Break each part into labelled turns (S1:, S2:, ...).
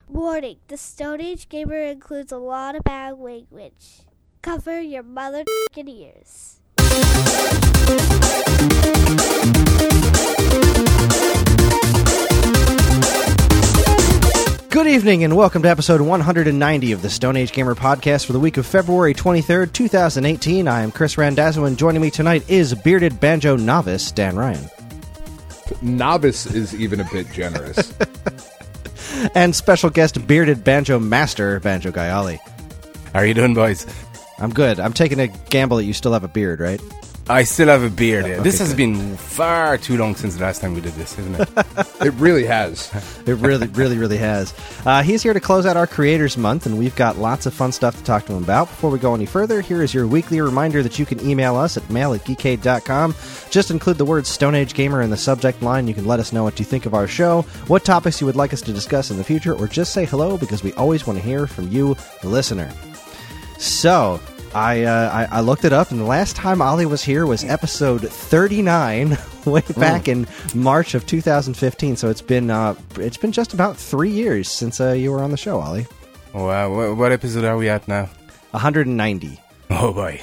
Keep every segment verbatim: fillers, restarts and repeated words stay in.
S1: Warning, the Stone Age Gamer includes a lot of bad language. Cover your mother f***ing ears.
S2: Good evening and welcome to episode one hundred ninety of the Stone Age Gamer podcast for the week of February twenty-third, twenty eighteen. I am Chris Randazzo, and joining me tonight is bearded banjo novice Dan Ryan.
S3: Novice is even a bit generous.
S2: And special guest bearded banjo master, Banjo Guy Ollie.
S4: How are you doing, boys?
S2: I'm good. I'm taking a gamble that you still have a beard, right?
S4: I still have a beard.
S2: Oh, okay,
S4: this has
S2: good.
S4: been far too long since the last time we did this, isn't it?
S3: It really has.
S2: It really, really, really has. Uh, he's here to close out our Creators Month, and we've got lots of fun stuff to talk to him about. Before we go any further, here is your weekly reminder that you can email us at mail at geekade dot com. Just include the word Stone Age Gamer in the subject line. You can let us know what you think of our show, what topics you would like us to discuss in the future, or just say hello, because we always want to hear from you, the listener. So... I, uh, I I looked it up, and the last time Ollie was here was episode thirty-nine, way back in March of two thousand fifteen. So it's been uh, it's been just about three years since uh, you were on the show, Ollie.
S4: Wow, what, what episode are we at now?
S2: one hundred ninety.
S4: Oh boy!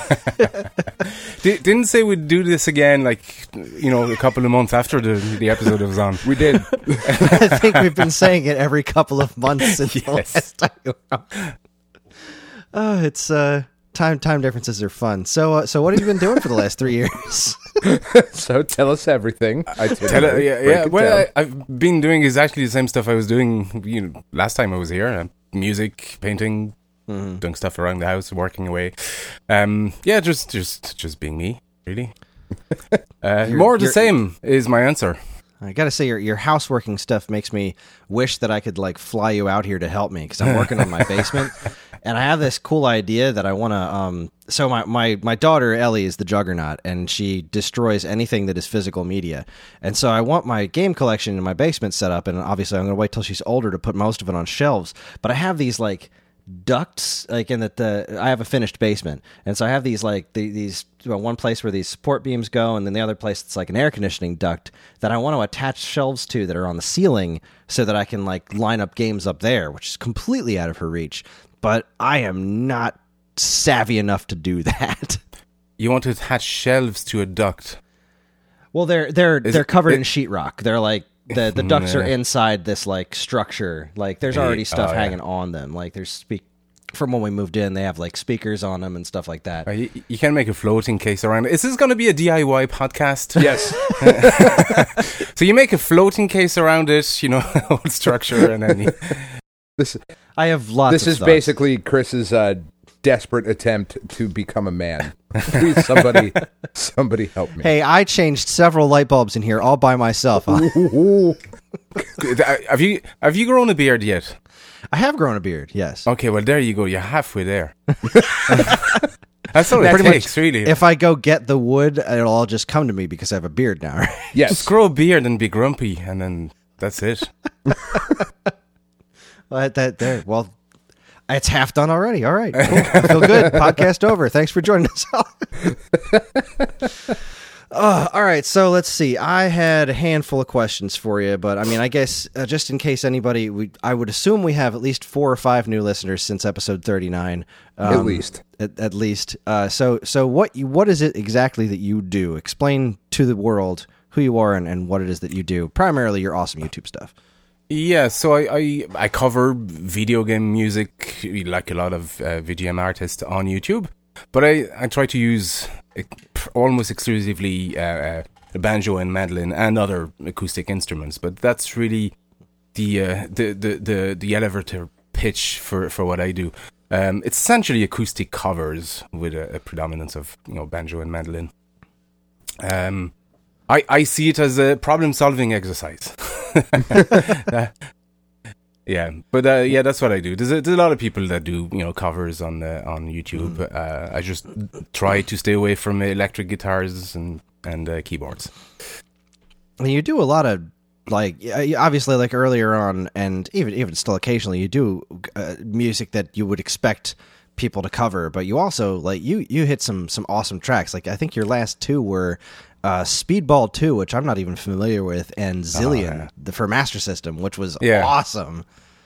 S4: D- didn't say we'd do this again, like you know, a couple of months after the the episode was on.
S3: We did.
S2: I think we've been saying it every couple of months since the
S4: Yes.
S2: last time you were on. Oh, it's uh. Time time differences are fun. So uh, so what have you been doing for the last three years?
S3: So tell us everything. I
S4: Tell it, yeah, yeah. What I, I've been doing is actually the same stuff I was doing. You know, last time I was here: uh, music, painting,
S2: Mm-hmm.
S4: doing stuff around the house, working away. Um, yeah, just just just being me, really. Uh,
S2: You're-
S4: more of the
S2: you're-
S4: same is my answer.
S2: I gotta say, your your houseworking stuff makes me wish that I could like fly you out here to help me, because I'm working on my basement, and I have this cool idea that I want to. Um, so my, my my daughter Ellie is the juggernaut, and she destroys anything that is physical media, and so I want my game collection in my basement set up, and obviously I'm gonna wait till she's older to put most of it on shelves. But I have these like ducts, like in that the I have a finished basement, and so I have these like the, these well, one place where these support beams go, and then the other place that's like an air conditioning duct that I want to attach shelves to that are on the ceiling, so that I can like line up games up there, which is completely out of her reach. But I am not savvy enough to do that.
S4: You want to attach shelves to a duct.
S2: Well, they're they're
S4: Is
S2: they're
S4: it-
S2: covered
S4: it-
S2: in sheetrock. They're like the the ducts are
S4: Nah.
S2: inside this like structure. Like there's
S4: Hey,
S2: already stuff
S4: oh, yeah.
S2: hanging on them. Like there's speak from when we moved in, they have like speakers on them and stuff like that.
S4: Uh, you, you can make a floating case around it. Is this going to be a D I Y podcast?
S3: Yes.
S4: So you make a floating case around it, you know, whole structure, and then you,
S3: This
S2: I have lots.
S3: this
S2: of
S3: is
S2: thoughts.
S3: basically Chris's uh, desperate attempt to become a man. Please, somebody, somebody help me.
S2: Hey, I changed several light bulbs in here all by myself. I
S4: have you have you grown a beard yet?
S2: have grown a beard, yes.
S4: Okay, well there you go. You're halfway there. That's all it
S2: Pretty much,
S4: takes, really.
S2: If I go get the wood, it'll all just come to me because I have a beard now. Right?
S3: Yes.
S4: Just grow a beard and be grumpy, and then that's it.
S2: Well, that there. Well, it's half done already. All right, cool. I feel good. Podcast over. Thanks for joining us. Uh, all right, so let's see. I had a handful of questions for you, but I mean, I guess uh, just in case anybody, we, I would assume we have at least four or five new listeners since episode thirty-nine. Um,
S3: At least.
S2: At, at least. Uh, so, so what? You, what is it exactly that you do? Explain to the world who you are and, and what it is that you do. Primarily, your awesome YouTube stuff.
S4: Yeah, so I, I, I cover video game music like a lot of uh, V G M artists on YouTube, but I, I try to use uh, almost exclusively uh, uh, the banjo and mandolin and other acoustic instruments. But that's really the uh, the, the, the the elevator pitch for, for what I do. Um, it's essentially acoustic covers with a, a predominance of you know banjo and mandolin. Um, I I see it as a problem solving exercise. Uh, yeah, but uh, yeah, that's what I do. There's a, there's a lot of people that do you know covers on uh, on YouTube. Mm. Uh, I just try to stay away from electric guitars and and uh, keyboards.
S2: I mean, you do a lot of like obviously like earlier on, and even even still occasionally you do uh, music that you would expect people to cover, but you also like you you hit some some awesome tracks. Like I think your last two were uh, Speedball two, which I'm not even familiar with, and Zillion
S4: Oh, yeah.
S2: the, for Master System, which was
S4: Yeah.
S2: awesome.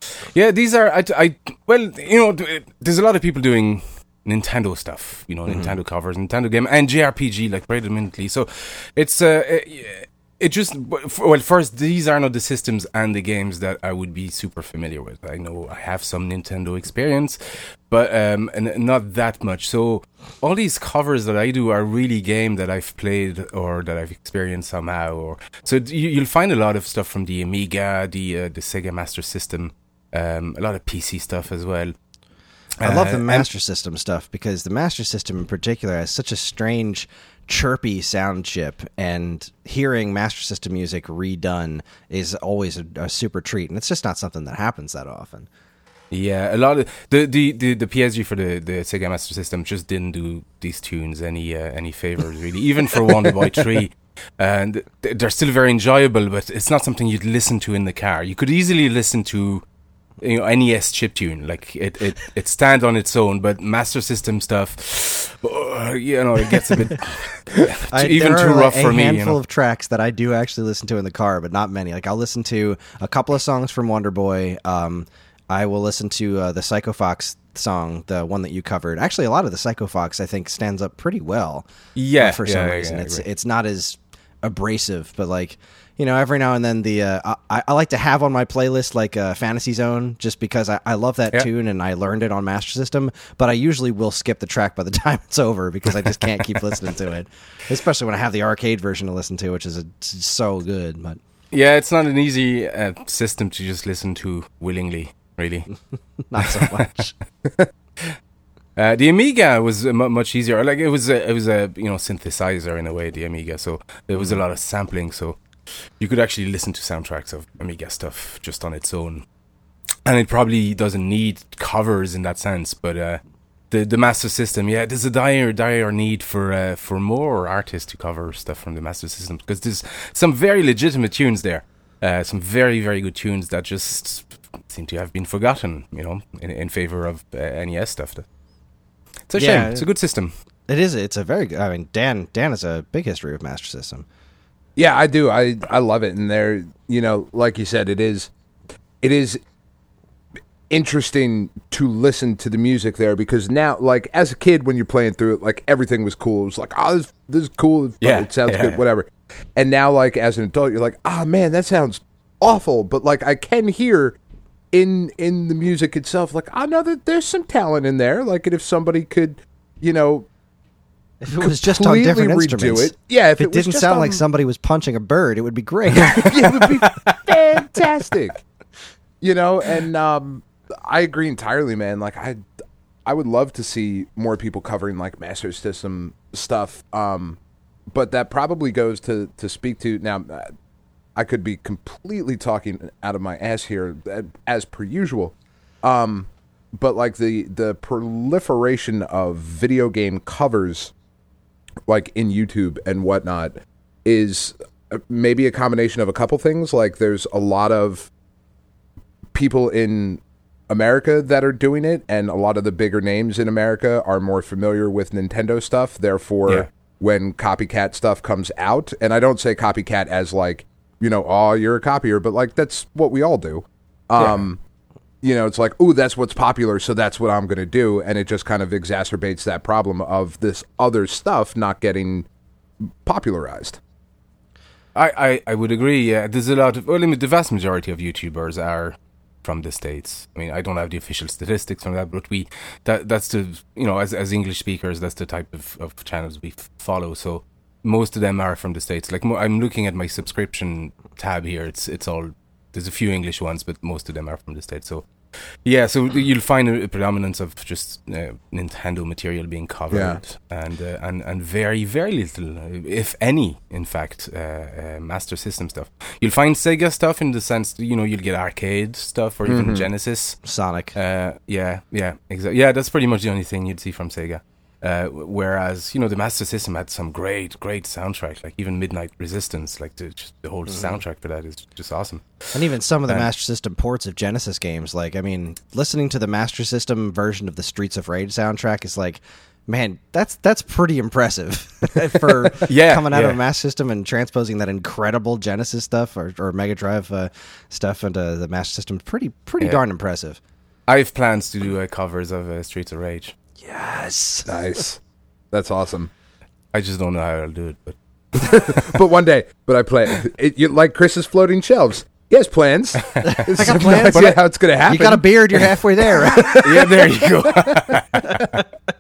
S4: Yeah, these are I, I well, you know, there's a lot of people doing Nintendo stuff, you know, mm-hmm. Nintendo covers, Nintendo game, and J R P G like predominantly. So it's uh, it, it just well, first these are not the systems and the games that I would be super familiar with. I know I have some Nintendo experience, but um, and not that much. So all these covers that I do are really game that I've played or that I've experienced somehow. Or so you, you'll find a lot of stuff from the Amiga, the uh, the Sega Master System, um, a lot of P C stuff as well.
S2: I love the
S4: Uh,
S2: Master System stuff because the Master System in particular has such a strange, chirpy sound chip, and hearing Master System music redone is always a, a super treat, and it's just not something that happens that often.
S4: Yeah, a lot of the the, the, the P S G for the, the Sega Master System just didn't do these tunes any uh, any favors really, even for Wonder Boy three. And they're still very enjoyable, but it's not something you'd listen to in the car. You could easily listen to, you know, N E S chiptune, like it, it, it stands on its own, but Master System stuff, uh, you know, it gets a bit
S2: I,
S4: even
S2: there
S4: too
S2: are
S4: rough
S2: a
S4: for me.
S2: handful
S4: You know?
S2: of tracks that I do actually listen to in the car, but not many. Like I'll listen to a couple of songs from Wonder Boy. Um, I will listen to uh, the Psycho Fox song, the one that you covered. Actually, a lot of the Psycho Fox I think stands up pretty well.
S4: Yeah,
S2: uh, for
S4: yeah,
S2: some
S4: yeah,
S2: reason,
S4: yeah,
S2: it's
S4: agree.
S2: it's not as abrasive, but like, you know, every now and then the uh, I, I like to have on my playlist like uh, Fantasy Zone, just because I, I love that
S4: Yeah.
S2: tune and I learned it on Master System, but I usually will skip the track by the time it's over because I just can't keep listening to it, especially when I have the arcade version to listen to, which is a, so good. But
S4: Yeah, it's not an easy uh, system to just listen to willingly, really.
S2: not so much.
S4: Uh, the Amiga was uh, mu much easier. Like it was, a, it was a you know synthesizer in a way. The Amiga, so there was a lot of sampling. So you could actually listen to soundtracks of Amiga stuff just on its own, and it probably doesn't need covers in that sense. But uh, the the Master System, yeah, there's a dire dire need for uh, for more artists to cover stuff from the Master System, because there's some very legitimate tunes there, uh, some very very good tunes that just seem to have been forgotten, you know, in in favor of uh, N E S stuff. It's a
S2: Yeah,
S4: shame. It's a good system.
S2: It is. It's a very good. I mean, Dan. Dan has a big history with Master System.
S3: Yeah, I do. I I love it, and there, you know, like you said, it is, it is interesting to listen to the music there, because now, like as a kid, when you're playing through it, like everything was cool. It was like, oh, this, this is cool.
S4: Yeah,
S3: It sounds
S4: yeah,
S3: good,
S4: yeah.
S3: whatever. And now, like as an adult, you're like, ah, oh, man, that sounds awful. But like I can hear in in the music itself, like I know that there's some talent in there. Like, and if somebody could, you know.
S2: If it was just on different
S3: completely
S2: instruments,
S3: redo it. Yeah, if
S2: if it,
S3: it was
S2: didn't
S3: just
S2: sound
S3: on-
S2: like somebody was punching a bird, it would be great.
S3: Yeah, it would be fantastic. You know, and um, I agree entirely, man. Like I, I would love to see more people covering like Master System stuff. Um, but that probably goes to to speak to now. uh, I could be completely talking out of my ass here, uh, as per usual. Um, but like the the proliferation of video game covers, like in YouTube and whatnot, is uh, maybe a combination of a couple things. Like there's a lot of people in America that are doing it, and a lot of the bigger names in America are more familiar with Nintendo stuff. Therefore,
S4: Yeah.
S3: when copycat stuff comes out, and I don't say copycat as like, you know, oh, you're a copier, but like that's what we all do. Um, You know, it's like, ooh, that's what's popular, so that's what I'm going to do. And it just kind of exacerbates that problem of this other stuff not getting popularized.
S4: I, I, I would agree. Yeah, there's a lot of. Well, I mean, the vast majority of YouTubers are from the States. I mean, I don't have the official statistics from that, but we that that's the you know as as English speakers, that's the type of, of channels we f- follow. So most of them are from the States. Like mo- I'm looking at my subscription tab here. It's it's all there's a few English ones, but most of them are from the States. So. Yeah, so you'll find a predominance of just uh, Nintendo material being covered,
S3: Yeah.
S4: and uh, and and very very little, uh, if any, in fact, uh, uh, Master System stuff. You'll find Sega stuff in the sense that, you know, you'll get arcade stuff or even Genesis.
S2: Sonic.
S4: Uh, yeah, yeah, exactly. Yeah, that's pretty much the only thing you'd see from Sega. Uh, whereas, you know, the Master System had some great, great soundtrack, like even Midnight Resistance, like the, just the whole soundtrack for that is just awesome.
S2: And even some of the
S4: Uh,
S2: Master System ports of Genesis games, like, I mean, listening to the Master System version of the Streets of Rage soundtrack is like Man, that's that's pretty impressive for
S4: Yeah,
S2: coming out
S4: yeah.
S2: of a Master System and transposing that incredible Genesis stuff or, or Mega Drive uh, stuff into the Master System. Pretty pretty
S4: Yeah.
S2: darn impressive.
S4: I have plans to do uh, covers of uh, Streets of Rage.
S2: Yes.
S3: Nice. That's awesome.
S4: I just don't know how I'll do it, but
S3: But one day, but I plan it. You, like Chris's floating shelves. He has plans. I
S2: got plans.
S3: No idea how it's going to happen.
S2: You got a beard, you're halfway there, right?
S4: yeah, there you go.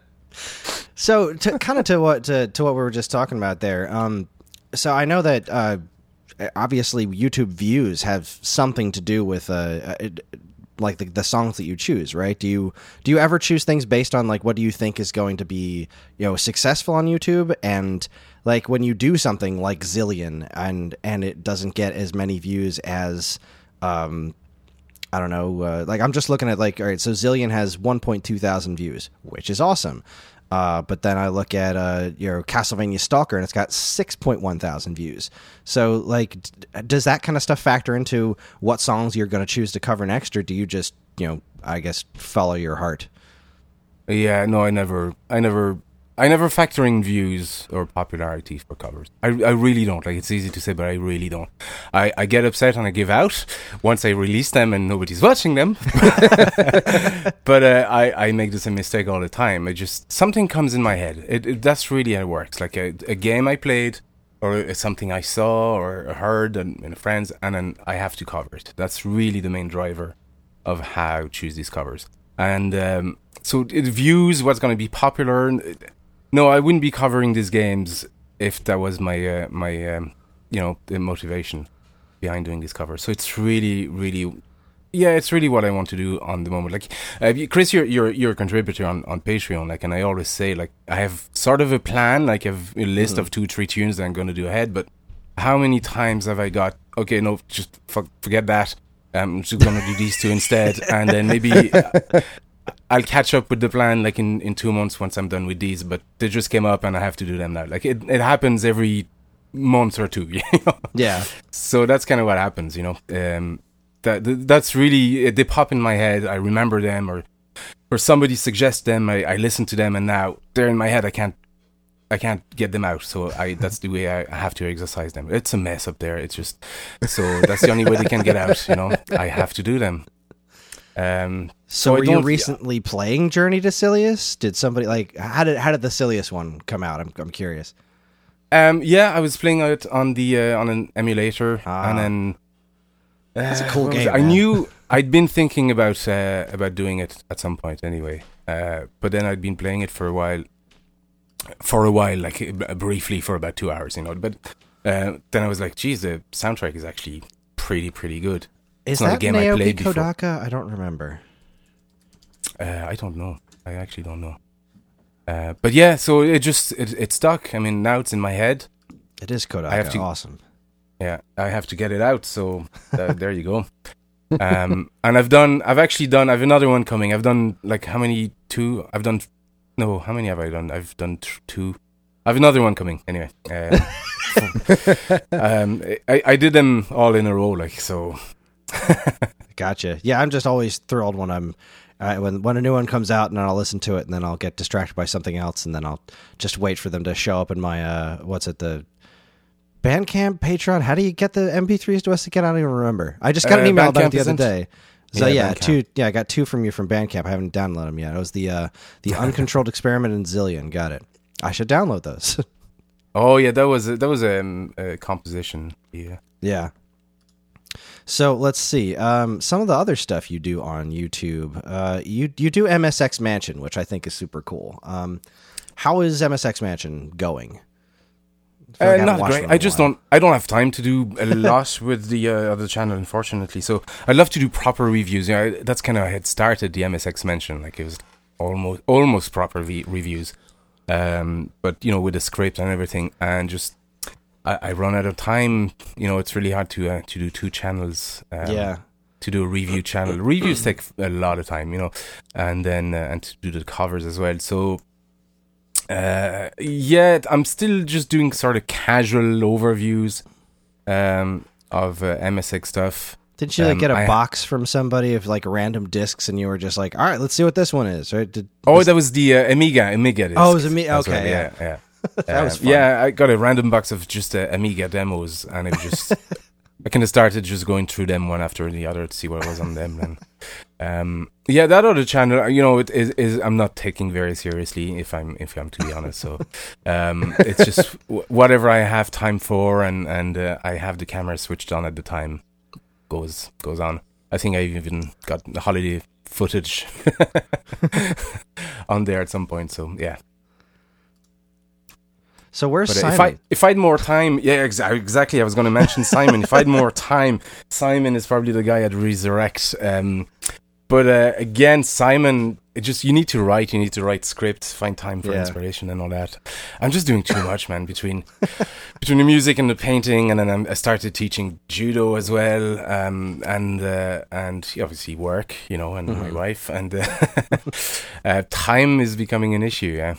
S2: So, to, kind of to what to, to what we were just talking about there. Um, so I know that uh, obviously YouTube views have something to do with uh, it, like the, the songs that you choose, right? Do you do you ever choose things based on like what do you think is going to be, you know, successful on YouTube? And like when you do something like Zillion and and it doesn't get as many views as um, I don't know, uh, like I'm just looking at like, all right, so Zillion has one point two thousand views, which is awesome. Uh, but then I look at uh, your Castlevania Stalker and it's got six point one thousand views. So like, d- does that kind of stuff factor into what songs you're going to choose to cover next? Or do you just, you know, I guess follow your heart?
S4: Yeah, no, I never, I never, I never factor in views or popularity for covers. I, I really don't. Like, it's easy to say, but I really don't. I, I get upset and I give out once I release them and nobody's watching them. But uh, I, I make the same mistake all the time. I just, something comes in my head. It, it that's really how it works. Like a, a game I played or something I saw or heard and, and friends, and then I have to cover it. That's really the main driver of how I choose these covers. And um, so it views what's going to be popular. No, I wouldn't be covering these games if that was my uh, my um, you know, the motivation behind doing these covers. So it's really, really, yeah, it's really what I want to do on the moment. Like, uh, you- Chris, you're you're you're a contributor on, on Patreon, like, and I always say, like, I have sort of a plan, like, I have a list of two, three tunes that I'm going to do ahead. But how many times have I got? Okay, no, just fuck, forget that. I'm just going to do these two instead, and then maybe I'll catch up with the plan like in, in two months once I'm done with these. But they just came up, and I have to do them now. Like it, it happens every month or two. You know?
S2: Yeah.
S4: So that's kind of what happens, you know. Um, that th- that's really, they pop in my head. I remember them, or or somebody suggests them. I, I listen to them, and now they're in my head. I can't I can't get them out. So I that's the way I, I have to exercise them. It's a mess up there. It's just, so that's the only way they can get out. You know, I have to do them. Um.
S2: So,
S4: I
S2: were you
S4: don't-
S2: recently playing Journey to Silius? Did somebody like how did how did the Silius one come out? I'm I'm curious.
S4: Um. Yeah, I was playing it on the uh, on an emulator,
S2: Ah.
S4: and then
S2: That's a
S4: uh,
S2: cool
S4: what was
S2: game,
S4: it? I
S2: man.
S4: knew I'd been thinking about uh, about doing it at some point anyway. Uh, but then I'd been playing it for a while, for a while, like uh, briefly for about two hours, you know. But uh, then I was like, geez, the soundtrack is actually pretty pretty good.
S2: Is
S4: It's not a
S2: that
S4: game I
S2: Naoki
S4: played before.
S2: Kodaka? I don't remember.
S4: Uh, I don't know. I actually don't know. Uh, but yeah, so it just it, it stuck. I mean, now it's in my head.
S2: It is Kodaka.
S4: I have to-
S2: Awesome.
S4: Yeah, I have to get it out. So uh, there you go. Um, and I've done. I've actually done. I've another one coming. I've done like how many? Two. I've done. No, how many have I done? I've done th- two. I've another one coming. Anyway. Uh, um, I I did them all in a row. Like so.
S2: Gotcha. Yeah, I'm just always thrilled when I'm uh, when when a new one comes out and I'll listen to it and then I'll get distracted by something else and then I'll just wait for them to show up in my uh what's it the Bandcamp Patreon. How do you get the M P threes to us again? I don't even remember. I just got an
S4: Uh,
S2: email about it
S4: Bandcamp
S2: the other
S4: isn't-
S2: day. So
S4: Yeah,
S2: yeah,
S4: Bandcamp.
S2: two. Yeah, I got two from you from Bandcamp. I haven't downloaded them yet. It was the uh, the Uncontrolled Experiment and Zillion. Got it. I should download those.
S4: Oh yeah, that was a, that was a, um, a composition. Yeah.
S2: Yeah. So let's see. Um, some of the other stuff you do on YouTube. Uh, you you do M S X Mansion, which I think is super cool. Um, how is M S X Mansion going? I feel like I
S4: Uh,
S2: haven't
S4: not
S2: watched
S4: great.
S2: one in
S4: I
S2: a
S4: just
S2: while.
S4: don't. I don't have time to do a lot with the uh, other channel, unfortunately. So I'd love to do proper reviews. You know, I- that's kind of how I had started the M S X Mention. Like it was almost almost proper v- reviews, um, but you know, with a script and everything, and just I, I run out of time. You know, it's really hard to uh, to do two channels. Um,
S2: Yeah.
S4: To do a review channel, reviews take a lot of time. You know, and then uh, and to do the covers as well. So. Uh, yeah, I'm still just doing sort of casual overviews um, of uh, M S X stuff.
S2: Didn't you like
S4: Um,
S2: get a
S4: I-
S2: box from somebody of like random discs, and you were just like, "All right, let's see what this one is." Right? Did,
S4: Oh, that was the uh, Amiga. Amiga. Disc
S2: Oh, it was Ami-
S4: as
S2: okay,
S4: well,
S2: yeah.
S4: yeah, yeah.
S2: That was
S4: Uh,
S2: fun.
S4: Yeah, I got a random box of just uh, Amiga demos, and it was just I kind of started just going through them one after the other to see what was on them. And um, yeah, that other channel, you know, it is, is I'm not taking very seriously if I'm if I'm to be honest. So um, it's just w- whatever I have time for, and and uh, I have the camera switched on at the time goes goes on. I think I've even got the holiday footage on there at some point. So yeah.
S2: So where's
S4: But uh,
S2: Simon?
S4: if I if I had more time, yeah, exa- exactly. I was going to mention Simon. If I had more time, Simon is probably the guy I'd resurrect. Um, but uh, again, Simon, it just you need to write. You need to write scripts, find time for
S2: Yeah.
S4: inspiration and all that. I'm just doing too much, man. Between between the music and the painting, and then I'm, I started teaching judo as well, um, and uh, and obviously work, you know, and my wife, and uh, uh, time is becoming an issue. Yeah.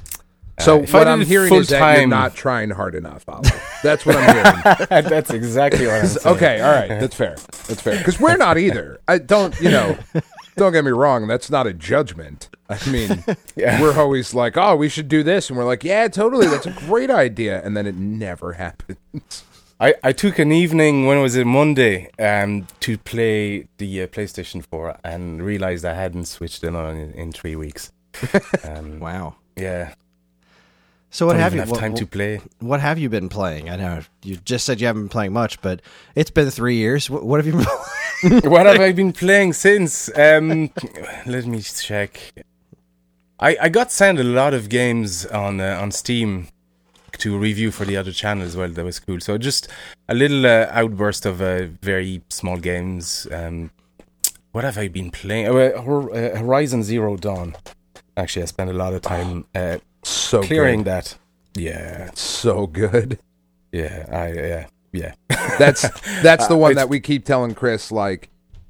S3: So
S4: Uh, if I
S3: what
S4: did
S3: I'm
S4: it
S3: hearing is that you're
S4: full-time-
S3: not trying hard enough, Oliver. That's what I'm hearing.
S4: That's exactly what I'm saying.
S3: Okay, all right, that's fair. That's fair. Because we're not either. I don't, you know, don't get me wrong. That's not a judgment. I mean,
S4: Yeah.
S3: we're always like, oh, we should do this, and we're like, yeah, totally, that's a great idea, and then it never happens.
S4: I, I took an evening, when was it, Monday, um, to play the uh, PlayStation four and realized I hadn't switched it on in, in three weeks. Um,
S2: wow.
S4: Yeah.
S2: So what
S4: Don't
S2: have
S4: even
S2: you?
S4: have
S2: what,
S4: time
S2: what,
S4: to play.
S2: what have you been playing? I know you just said you haven't been playing much, but it's been three years. What, what have you been playing?
S4: What have I been playing since? Um, let me check. I, I got sent a lot of games on uh, on Steam to review for the other channel as well. That was cool. So just a little uh, outburst of uh, very small games. Um, what have I been playing? Oh, uh, Hor- uh, Horizon Zero Dawn. Actually, I spent a lot of time uh,
S3: So
S4: clearing
S3: good.
S4: that. Yeah,
S3: So good.
S4: yeah, I yeah, yeah.
S3: That's that's the
S4: Uh,
S3: one
S4: it's-
S3: that we keep telling Chris, like,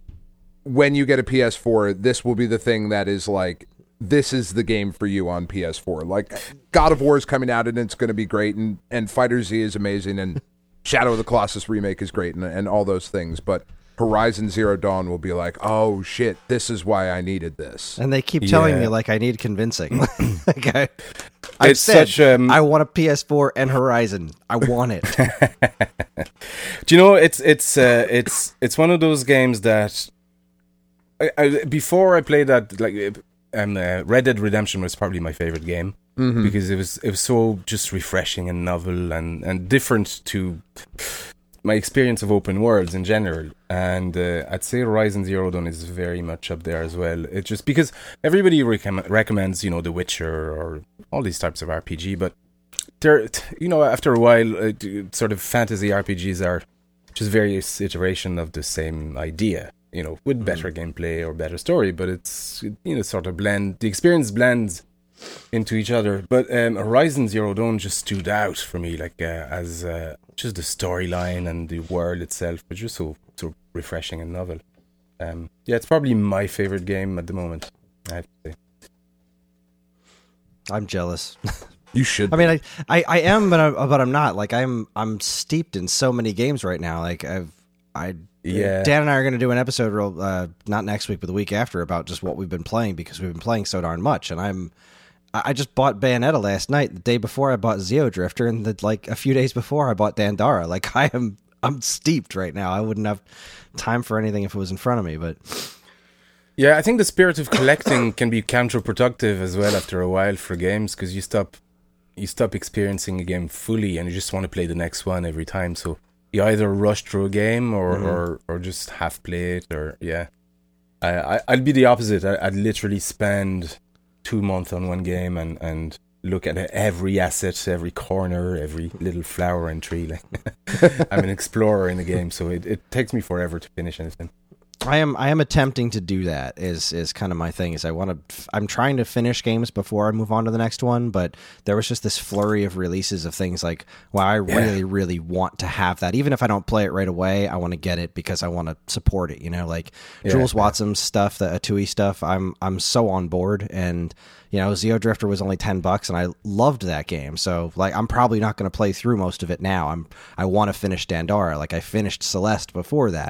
S3: when you get a P S four, this will be the thing that is like, this is the game for you on P S four. Like, God of War is coming out and it's going to be great, and, and Fighter Z is amazing, and Shadow of the Colossus remake is great, and, and all those things. But Horizon Zero Dawn will be like, oh shit, this is why I needed this.
S2: And they keep telling
S4: Yeah.
S2: me like I need convincing. like I, I've
S4: It's
S2: said
S4: such, um,
S2: I want a P S four and Horizon. I want it.
S4: Do you know it's it's uh, it's it's one of those games that I, I, before I played that, like um, uh, Red Dead Redemption was probably my favorite game because it was it was so just refreshing and novel and, and different to my experience of open worlds in general. And uh, I'd say Horizon Zero Dawn is very much up there as well. It's just because everybody recom- recommends, you know, The Witcher or all these types of R P G, but they're, you know, after a while, uh, d- sort of fantasy R P Gs are just various iteration of the same idea, you know, with better gameplay or better story, but it's, you know, sort of blend, the experience blends into each other. But um, Horizon Zero Dawn just stood out for me, like uh, as uh, just the storyline and the world itself, but just so so refreshing and novel. Um, yeah, it's probably my favorite game at the moment, I have to say.
S2: I'm jealous.
S3: You should.
S2: I mean, I, I, I am, but I, but I'm not. Like I'm I'm steeped in so many games right now. Like I've I
S4: Yeah.
S2: Dan and I are going to do an episode real uh, not next week, but the week after about just what we've been playing because we've been playing so darn much. And I'm I I just bought Bayonetta last night. The day before I bought Zeo Drifter, and the, like a few days before I bought Dandara. Like I am I'm steeped right now. I wouldn't have time for anything if it was in front of me, but.
S4: Yeah, I think the spirit of collecting can be counterproductive as well after a while for games because you stop you stop experiencing a game fully and you just want to play the next one every time. So you either rush through a game or
S2: Mm-hmm.
S4: or, or just half play it or yeah. I, I I'd be the opposite. I, I'd literally spend two months on one game and, and look at every asset, every corner, every little flower and tree. Like I'm an explorer in the game, so it, it takes me forever to finish anything.
S2: I am I am attempting to do that is is kind of my thing is I want to I'm trying to finish games before I move on to the next one, but there was just this flurry of releases of things like, wow, I
S4: Yeah.
S2: really really want to have that. Even if I don't play it right away, I want to get it because I want to support it, you know, like
S4: Yeah,
S2: Jules
S4: yeah.
S2: Watson's stuff, the Atui stuff. I'm I'm so on board, and you know, Zeo Drifter was only ten bucks and I loved that game. So like I'm probably not going to play through most of it now. I'm I want to finish Dandara. Like I finished Celeste before that.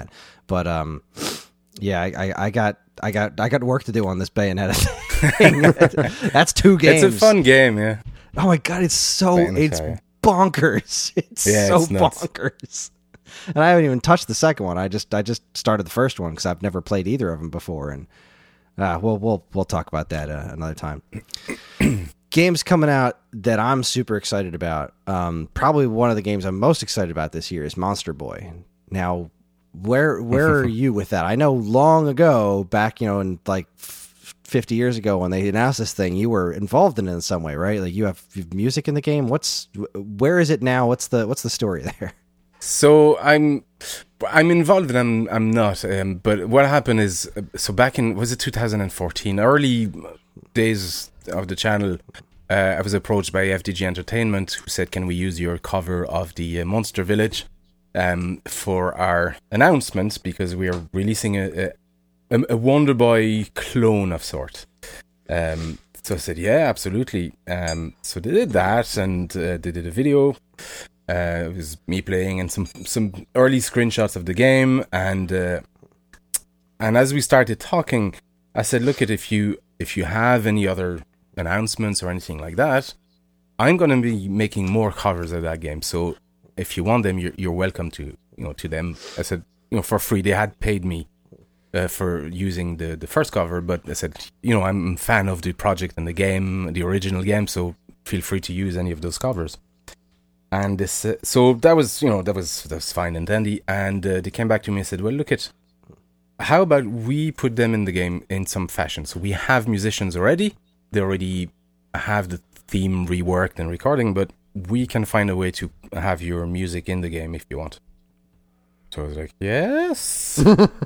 S2: But um, yeah, I, I, I got I got I got work to do on this Bayonetta thing. That's two games.
S4: It's a fun game, yeah.
S2: Oh my god, it's so
S4: Bayonetta,
S2: it's
S4: yeah.
S2: bonkers. It's
S4: Yeah,
S2: so
S4: it's nuts.
S2: bonkers. And I haven't even touched the second one. I just I just started the first one because I've never played either of them before. And uh, we'll we'll we'll talk about that uh, another time. Games coming out that I'm super excited about. Um, probably one of the games I'm most excited about this year is Monster Boy. Now, where where are you with that? I know long ago, back you know, in like fifty years ago when they announced this thing, you were involved in it in some way, right? Like you have, you have music in the game. What's where is it now? What's the what's the story there?
S4: So I'm I'm involved and I'm I'm not. Um, but what happened is, uh, so back in was it two thousand fourteen, early days of the channel, uh, I was approached by F D G Entertainment, who said, "Can we use your cover of the uh, Monster Village um, for our announcement because we are releasing a a, a Wonder Boy clone of sort." Um, so I said, "Yeah, absolutely." Um, so they did that, and uh, they did a video. Uh, it was me playing and some some early screenshots of the game, and uh, and as we started talking, I said, "Look, at if you if you have any other announcements or anything like that, I'm going to be making more covers of that game. So if you want them, you're you're welcome to you know to them." I said, "You know, for free." They had paid me uh, for using the the first cover, but I said, "You know, I'm a fan of the project and the game, the original game, so feel free to use any of those covers." And this, uh, so that was, you know, that was that was fine and dandy. And uh, they came back to me and said, "Well, look at, how about we put them in the game in some fashion? So we have musicians already; they already have the theme reworked and recording, but we can find a way to have your music in the game if you want." So I was like, "Yes,"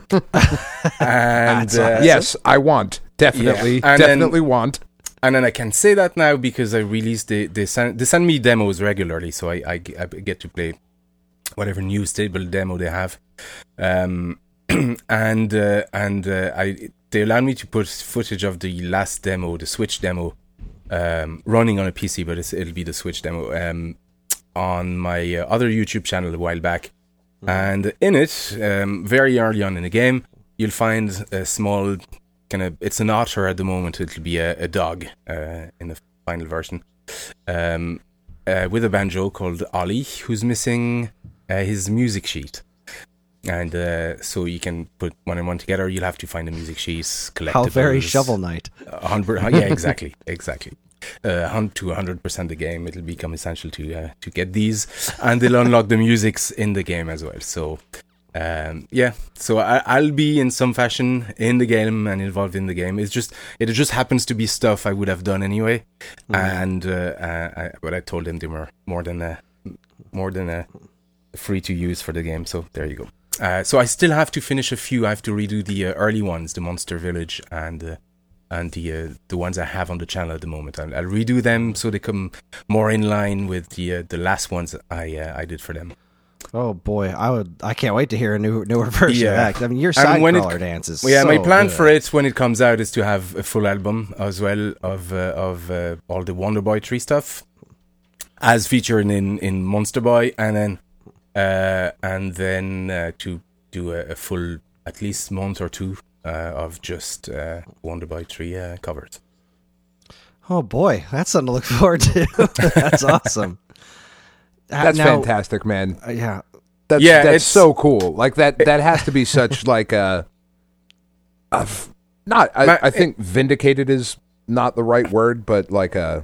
S4: and uh,
S3: yes, I want definitely,
S4: Yeah. And
S3: definitely
S4: then-
S3: want.
S4: And then I can say that now because I released the they send they send me demos regularly, so I, I, I get to play whatever new stable demo they have, um, and uh, and uh, I they allow me to put footage of the last demo, the Switch demo, um, running on a P C, but it's, it'll be the Switch demo um, on my uh, other YouTube channel a while back, mm-hmm. and in it, um, very early on in the game, you'll find a small. Kind of, it's an otter at the moment. It'll be a, a dog uh, in the final version, um, uh, with a banjo called Ollie, who's missing uh, his music sheet. And uh, so you can put one and one together. You'll have to find the music sheets, collectibles.
S2: How very Shovel Knight.
S4: Uh, hundred, yeah, exactly, exactly. Uh, to one hundred percent the game, it'll become essential to uh, to get these, and they'll unlock the musics in the game as well. So. Um, yeah, so I, I'll be in some fashion in the game and involved in the game. It's just it just happens to be stuff I would have done anyway, mm. and uh, uh, I, but I told them they were more than a, more than a free to use for the game. So there you go. Uh, so I still have to finish a few. I have to redo the uh, early ones, the Monster Village and uh, and the uh, the ones I have on the channel at the moment. I'll, I'll redo them so they come more in line with the uh, the last ones I uh, I did for them.
S2: Oh boy, I would! I can't wait to hear a new newer version
S4: Yeah.
S2: of that. I mean, your side
S4: when it-
S2: crawler dance is
S4: Yeah,
S2: so
S4: my plan
S2: good.
S4: for it when it comes out is to have a full album as well of uh, of uh, all the Wonder Boy three stuff, as featured in, in Monster Boy, and then uh, and then uh, to do a, a full at least month or two uh, of just uh, Wonder Boy three uh, covers.
S2: Oh boy, that's something to look forward to. That's awesome. Uh,
S3: That's
S2: now-
S3: fantastic, man.
S2: uh, yeah,
S3: That's
S4: Yeah,
S3: that's
S4: it's-
S3: so cool. Like that that has to be such like a, a f- not I,
S4: Ma-
S3: I think vindicated is not the right word, but like a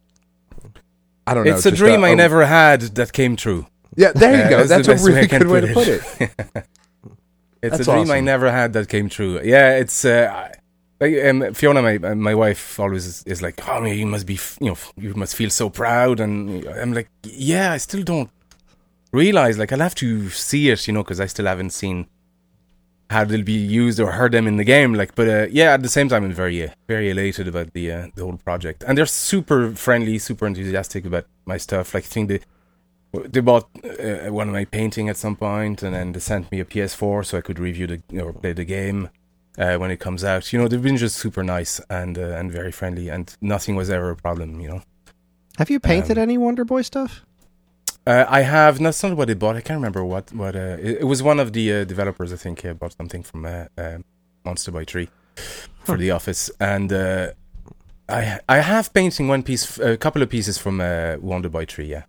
S3: I don't know.
S4: It's a
S3: just
S4: dream I
S3: a-
S4: never had that came true.
S3: Yeah, there you
S4: Uh,
S3: go.
S4: that's the
S3: That's a
S4: best way I
S3: really
S4: can
S3: good way
S4: put
S3: to put
S4: it.
S3: it.
S4: It's
S3: That's
S4: a dream I
S3: awesome.
S4: never had that came true. Yeah, it's uh, I- like, um, Fiona, my my wife, always is, is like, "Oh, man, you must be, f- you know, you must feel so proud." And I'm like, "Yeah, I still don't realize. Like, I'll have to see it, you know, because I still haven't seen how they'll be used or heard them in the game. Like, but uh, yeah, at the same time, I'm very uh, very elated about the uh, the whole project, and they're super friendly, super enthusiastic about my stuff. Like, I think they. They bought uh, one of my painting at some point, and then they sent me a P S four so I could review the or play the game uh, when it comes out. You know, they've been just super nice and uh, and very friendly, and nothing was ever a problem. You know,
S2: have you painted
S4: Um,
S2: any Wonder Boy stuff?
S4: Uh, I have not not what they bought. I can't remember what what. Uh, it, it was one of the uh, developers. I think uh, bought something from uh, uh, Monster by Tree for
S2: Huh.
S4: the office, and uh, I I have painting one piece, a couple of pieces from uh, Wonder by Tree. Yeah,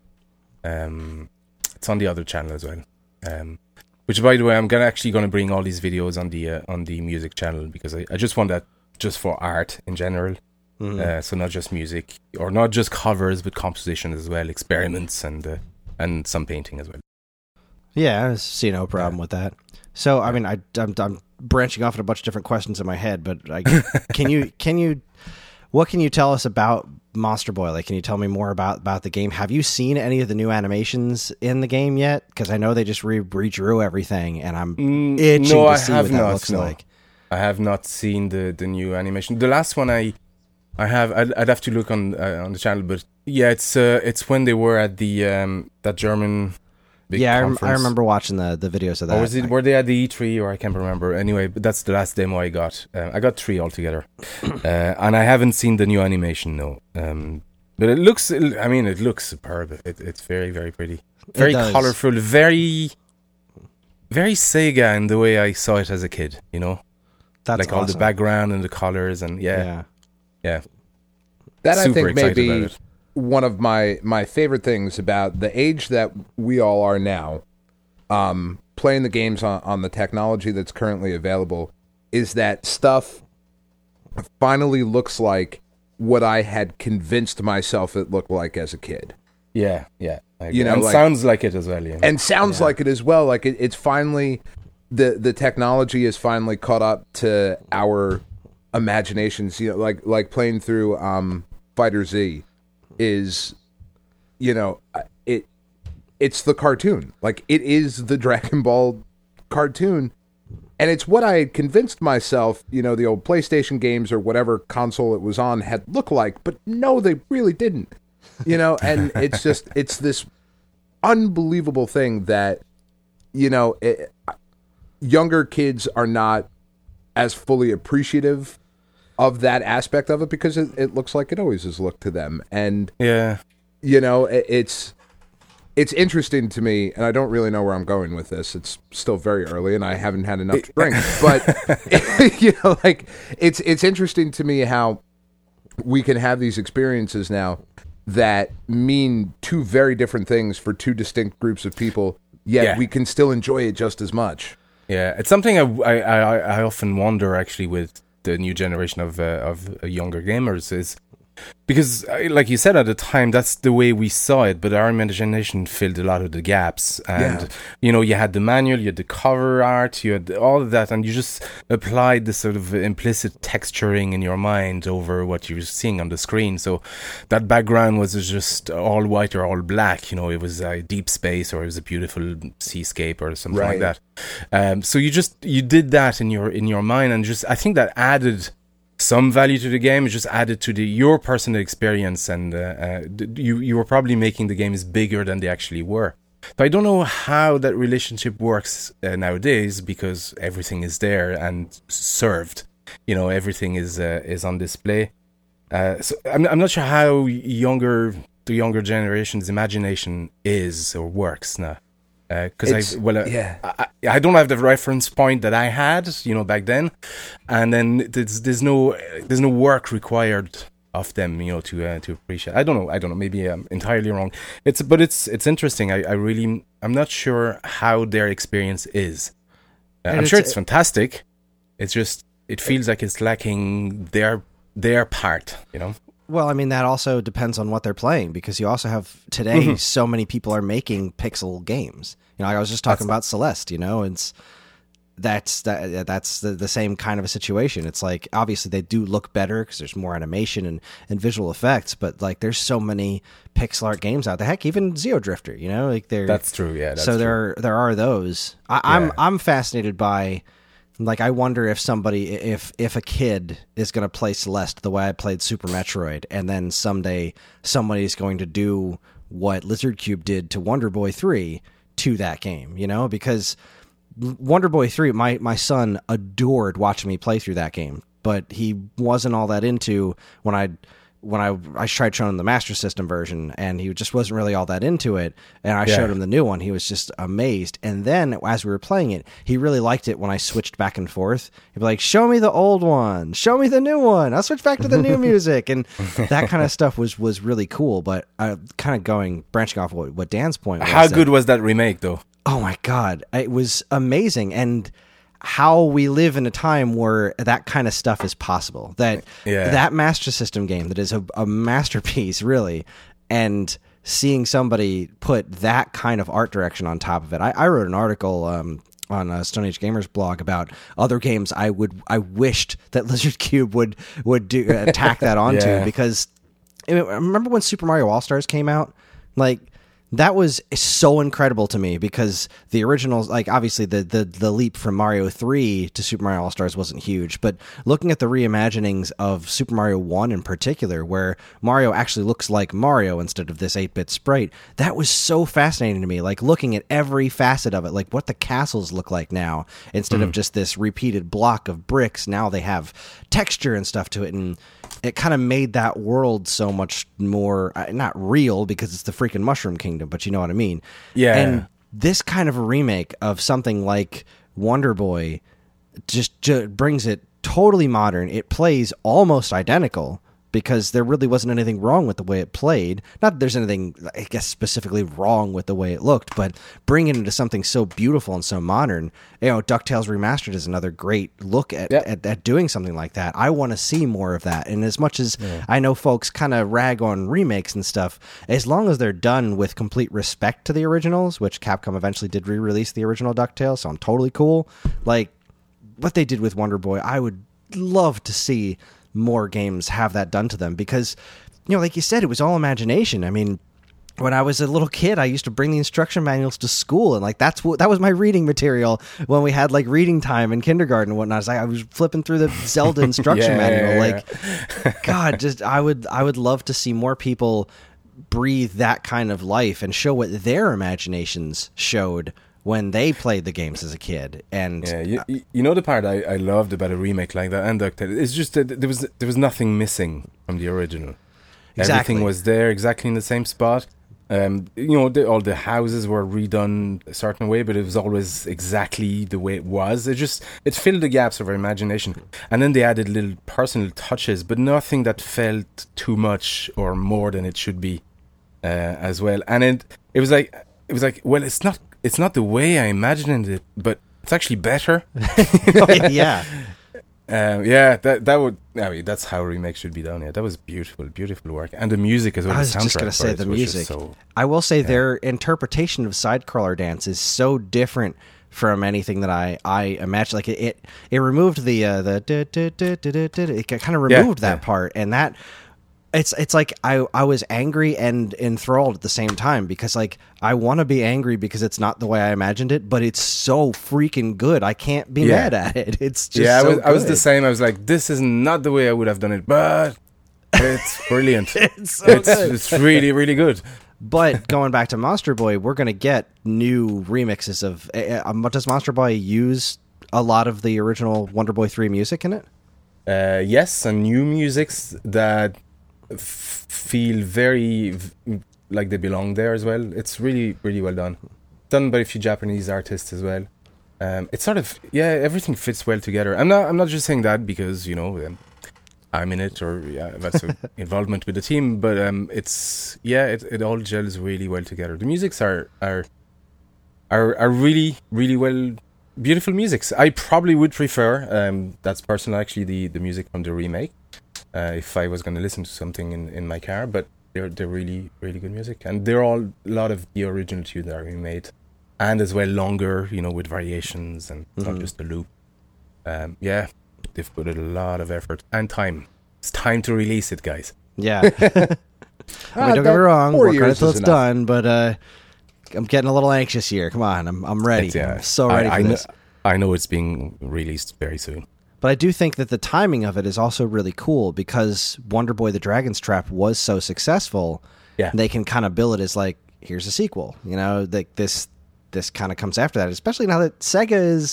S4: um, it's on the other channel as well. Um, which, by the way, I'm gonna actually gonna bring all these videos on the uh, on the music channel because I, I just want that just for art in general.
S2: Mhm.
S4: Uh, so not just music or not just covers, but composition as well, experiments and uh, and some painting as well.
S2: Yeah, I see no problem with that. So, I mean, I, I'm, I'm branching off at a bunch of different questions in my head, but I, can you, can you, what can you tell us about Monster Boy? Like, can you tell me more about, about the game? Have you seen any of the new animations in the game yet? Because I know they just re- redrew everything, and I'm
S4: Mm,
S2: itching
S4: no,
S2: to
S4: I
S2: see
S4: have
S2: what that
S4: not,
S2: looks
S4: no.
S2: like.
S4: I have not seen the, the new animation. The last one I I have I'd, I'd have to look on uh, on the channel, but yeah, it's uh, it's when they were at the um, that German big
S2: Yeah, I, rem-
S4: conference.
S2: I remember watching the, the videos of that.
S4: Or was it
S2: I-
S4: were they at the E three or I can't remember. Anyway, but that's the last demo I got. Uh, I got three altogether, uh, and I haven't seen the new animation. No, um, but it looks. I mean, it looks superb. It, it's very very pretty, very
S2: does.
S4: colorful, very very Sega in the way I saw it as a kid. You know,
S2: That's
S4: like all the
S2: awesome.
S4: background and the colors and yeah,
S2: Yeah.
S4: yeah.
S3: That I
S4: Super
S3: think may
S4: excited
S3: be
S4: about it.
S3: one of my my favorite things about the age that we all are now, um, playing the games on, on the technology that's currently available, is that stuff finally looks like what I had convinced myself it looked like as a kid.
S4: Yeah, yeah. I agree.
S3: You know,
S4: and
S3: like-
S4: sounds like it as well. Yeah.
S3: And sounds like it as well. Like it, it's finally the the technology is finally caught up to our imaginations. You know, like like playing through um, Fighter Z is, you know, it it's the cartoon. Like it is the Dragon Ball cartoon. And it's what I had convinced myself, you know, the old PlayStation games or whatever console it was on had looked like, but no, they really didn't. You know, and it's just, it's this unbelievable thing that, you know, it, younger kids are not as fully appreciative of that aspect of it because it, it looks like it always has looked to them. And,
S4: yeah.
S3: you know, it, it's, it's interesting to me, and I don't really know where I'm going with this. It's still very early, and I haven't had enough to drink. But you know, like it's it's interesting to me how we can have these experiences now that mean two very different things for two distinct groups of people. Yet
S4: Yeah.
S3: we can still enjoy it just as much.
S4: Yeah, it's something I, I, I, I often wonder actually with the new generation of uh, of uh, younger gamers is because, uh, like you said at the time, that's the way we saw it. But our imagination filled a lot of the gaps, and
S3: Yeah.
S4: you know, you had the manual, you had the cover art, you had all of that, and you just applied the sort of implicit texturing in your mind over what you were seeing on the screen. So that background was just all white or all black. You know, it was a deep space or it was a beautiful seascape or something
S3: Right.
S4: like that. Um, so you just you did that in your in your mind, and just I think that added some value to the game. It just added to the your personal experience, and uh, uh, d- you you were probably making the games bigger than they actually were. But I don't know how that relationship works uh, nowadays because everything is there and served. You know, everything is uh, is on display. Uh, so I'm I'm not sure how younger the younger generation's imagination is or works now. Because
S3: It's-
S4: I well, uh,
S3: yeah.
S4: I, I don't have the reference point that I had, you know, back then, and then there's there's no there's no work required of them, you know, to uh, to appreciate. I don't know, I don't know. Maybe I'm entirely wrong. It's but it's it's interesting. I, I really I'm not sure how their experience is. Uh,
S2: And
S4: I'm sure
S2: it's-
S4: it's fantastic. It's just it feels like it's lacking their their part, you know.
S2: Well, I mean, that also depends on what they're playing because you also have today
S4: Mm-hmm.
S2: so many people are making pixel games. You know, I was just talking about Celeste, you know, it's that's that that's the, the same kind of a situation. It's like obviously they do look better because there's more animation and, and visual effects, but like there's so many pixel art games out there. Heck, even Xeodrifter, you know, like they're
S4: That's true. Yeah. That's
S2: so
S4: true.
S2: there there are those. I, I'm
S4: Yeah.
S2: I'm fascinated by, like, I wonder if somebody if if a kid is going to play Celeste the way I played Super Metroid, and then someday somebody's going to do what Lizard Cube did to Wonder Boy three to that game, you know, because Wonder Boy three, my my son adored watching me play through that game, but he wasn't all that into when I when I I tried showing him the Master System version, and he just wasn't really all that into it. And I
S4: Yeah.
S2: showed him the new one. He was just amazed. And then as we were playing it, he really liked it when I switched back and forth. He'd be like, "Show me the old one. Show me the new one. I'll switch back to the new music." And that kind of stuff was was really cool. But uh, kind of going branching off what, what Dan's point was.
S4: How
S2: that-
S4: good was that remake, though?
S2: Oh my God, it was amazing. And how we live in a time where that kind of stuff is possible. That
S4: Yeah.
S2: that Master System game that is a, a masterpiece, really, and seeing somebody put that kind of art direction on top of it. I, I wrote an article um, on a Stone Age Gamers blog about other games I would I wished that Lizard Cube would would do attack that onto
S4: Yeah.
S2: because I mean, remember when Super Mario All Stars came out? Like. That was so incredible to me because the originals, like obviously the, the, the leap from Mario three to Super Mario All-Stars wasn't huge, but looking at the reimaginings of Super Mario one in particular, where Mario actually looks like Mario instead of this eight-bit sprite, that was so fascinating to me, like looking at every facet of it, like what the castles look like now, instead of just this repeated block of bricks, now they have texture and stuff to it, and it kind of made that world so much more, uh, not real because it's the freaking Mushroom Kingdom, but you know what I mean.
S4: Yeah.
S2: And this kind of a remake of something like Wonder Boy just, just brings it totally modern. It plays almost identical because there really wasn't anything wrong with the way it played. Not that there's anything, I guess, specifically wrong with the way it looked, but bringing it into something so beautiful and so modern. You know, DuckTales Remastered is another great look at,
S4: Yep.
S2: at, at doing something like that. I want to see more of that. And as much as I know folks kind of rag on remakes and stuff, as long as they're done with complete respect to the originals, which Capcom eventually did re-release the original DuckTales, so I'm totally cool. Like, what they did with Wonder Boy, I would love to see more games have that done to them because, you know, like you said, it was all imagination. I mean, when I was a little kid, I used to bring the instruction manuals to school, and like that's what that was my reading material when we had like reading time in kindergarten and whatnot. I was, like, I was flipping through the Zelda instruction
S4: Yeah,
S2: manual.
S4: yeah,
S2: like, God, just I would I would love to see more people breathe that kind of life and show what their imaginations showed when they played the games as a kid. And
S4: Yeah, you, you- you know the part I, I loved about a remake like that and DuckTales, it's just that there was there was nothing missing from the original.
S2: Exactly.
S4: Everything was there exactly in the same spot. Um, you know, the, all the houses were redone a certain way, but it was always exactly the way it was. It just it filled the gaps of our imagination, and then they added little personal touches, but nothing that felt too much or more than it should be, uh, as well. And it it was like it was like well, it's not it's not the way I imagined it, but it's actually better.
S2: yeah.
S4: Um, yeah, that that would. I mean, that's how remakes should be done. Yeah, that was beautiful, beautiful work, and the music as well.
S2: I was
S4: the
S2: just
S4: soundtrack
S2: going to say
S4: for it
S2: the
S4: was just
S2: music.
S4: So,
S2: I will say their interpretation of Sidecrawler Dance is so different from anything that I, I imagine. Like it, it, it removed the uh, the du- du- du- du- du- du- it kind of
S4: Yeah,
S2: removed that
S4: yeah.
S2: part, and that it's it's like I I was angry and enthralled at the same time because like I want to be angry because it's not the way I imagined it, but it's so freaking good. I can't be
S4: Yeah.
S2: mad at it. It's just
S4: yeah, I
S2: so
S4: was I was the
S2: good.
S4: same. I was like, this is not the way I would have done it, but it's brilliant.
S2: It's so
S4: it's
S2: good.
S4: it's really really good.
S2: But going back to Monster Boy, we're going to get new remixes of. Uh, um, does Monster Boy use a lot of the original Wonder Boy three music in it?
S4: Uh, yes, and new musics that f- feel very v- like they belong there as well. It's really really well done. Done by a few Japanese artists as well. Um, it's sort of yeah, everything fits well together. I'm not I'm not just saying that because you know um, I'm in it or yeah, that's a involvement with the team, but um, it's yeah, it it all gels really well together. The musics are are are are really really well. Beautiful musics. I probably would prefer, um, that's personal actually, the, the music from the remake, uh, if I was going to listen to something in, in my car, but they're they're really, really good music. And they're all, a lot of the original tunes that are remade, and as well longer, you know, with variations and
S2: Mhm.
S4: not just a loop. Um, yeah, they've put in a lot of effort and time. It's time to release it, guys.
S2: Yeah. I mean,
S3: Ah,
S2: don't get
S3: that-
S2: me wrong.
S3: four
S2: Work on it
S3: years
S2: till
S3: is
S2: it's
S3: enough.
S2: done, but uh, I'm getting a little anxious here. Come on, I'm I'm ready.
S4: It's, yeah,
S2: I'm so ready
S4: I,
S2: for
S4: I
S2: this.
S4: Know, I know it's being released very soon.
S2: But I do think that the timing of it is also really cool because Wonder Boy the Dragon's Trap was so successful.
S4: Yeah.
S2: They can kind of bill it as like, here's a sequel. You know, like this this kind of comes after that, especially now that Sega is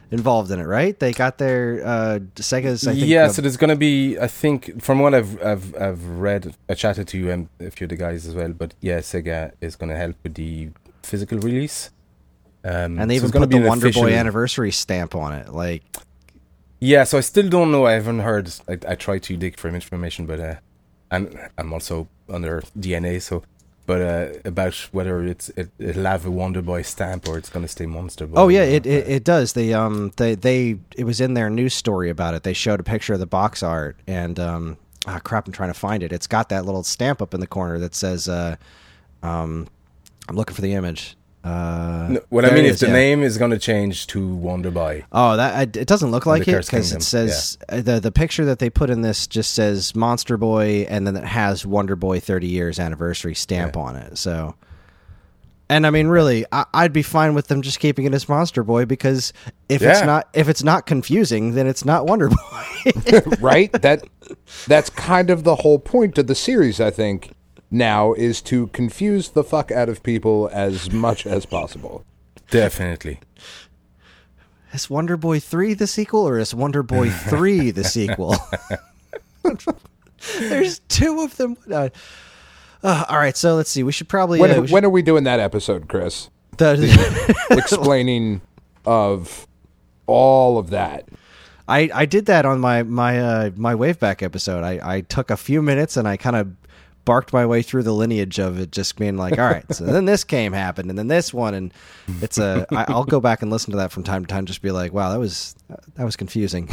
S2: involved in it, right? They got their uh, Sega's. I think,
S4: yeah,
S2: uh,
S4: so there's going to be, I think, from what I've I've I've read, I chatted to um, a few of the guys as well, but yeah, Sega is going to help with the physical release. Um,
S2: and they
S4: so
S2: even
S4: it's gonna
S2: put the
S4: be an
S2: Wonder Boy
S4: official-
S2: anniversary stamp on it. Like,
S4: Yeah, so I still don't know. I haven't heard. I, I tried to dig for information, but uh, and I'm also under D N A, so. But uh, about whether it's it, it'll have a Wonder Boy stamp or it's going to stay Monster Boy.
S2: oh yeah, it, it it does. They um they they it was in their news story about it. They showed a picture of the box art, and um ah crap, I'm trying to find it. It's got that little stamp up in the corner that says uh um I'm looking for the image. Uh,
S4: No, what I
S2: there
S4: mean
S2: it
S4: is
S2: is,
S4: the
S2: yeah.
S4: name is going to change to Wonder Boy.
S2: Oh, that I, it doesn't look
S4: On
S2: like
S4: the
S2: it
S4: Cursed
S2: because
S4: Kingdom,
S2: it says uh the the picture that they put in this just says Monster Boy, and then it has Wonder Boy thirty years anniversary stamp
S4: Yeah.
S2: on it. So, and I mean, really, I, I'd be fine with them just keeping it as Monster Boy because if it's
S4: Yeah.
S2: not if it's not confusing, then it's not Wonder Boy.
S3: Right? That that's kind of the whole point of the series, I think, now is to confuse the fuck out of people as much as possible.
S4: Definitely.
S2: Is Wonder Boy three the sequel, or is Wonder Boy three the sequel? There's two of them. Uh, uh, all right, so let's see. We should probably
S3: When,
S2: uh, we should-
S3: when are we doing that episode, Chris?
S2: the-
S3: Explaining of all of that.
S2: I, I did that on my my uh, my Waveback episode. I, I took a few minutes and I kind of barked my way through the lineage of it, just being like, all right, so then this game happened, and then this one, and it's a. I, I'll go back and listen to that from time to time, just be like, wow, that was that was confusing.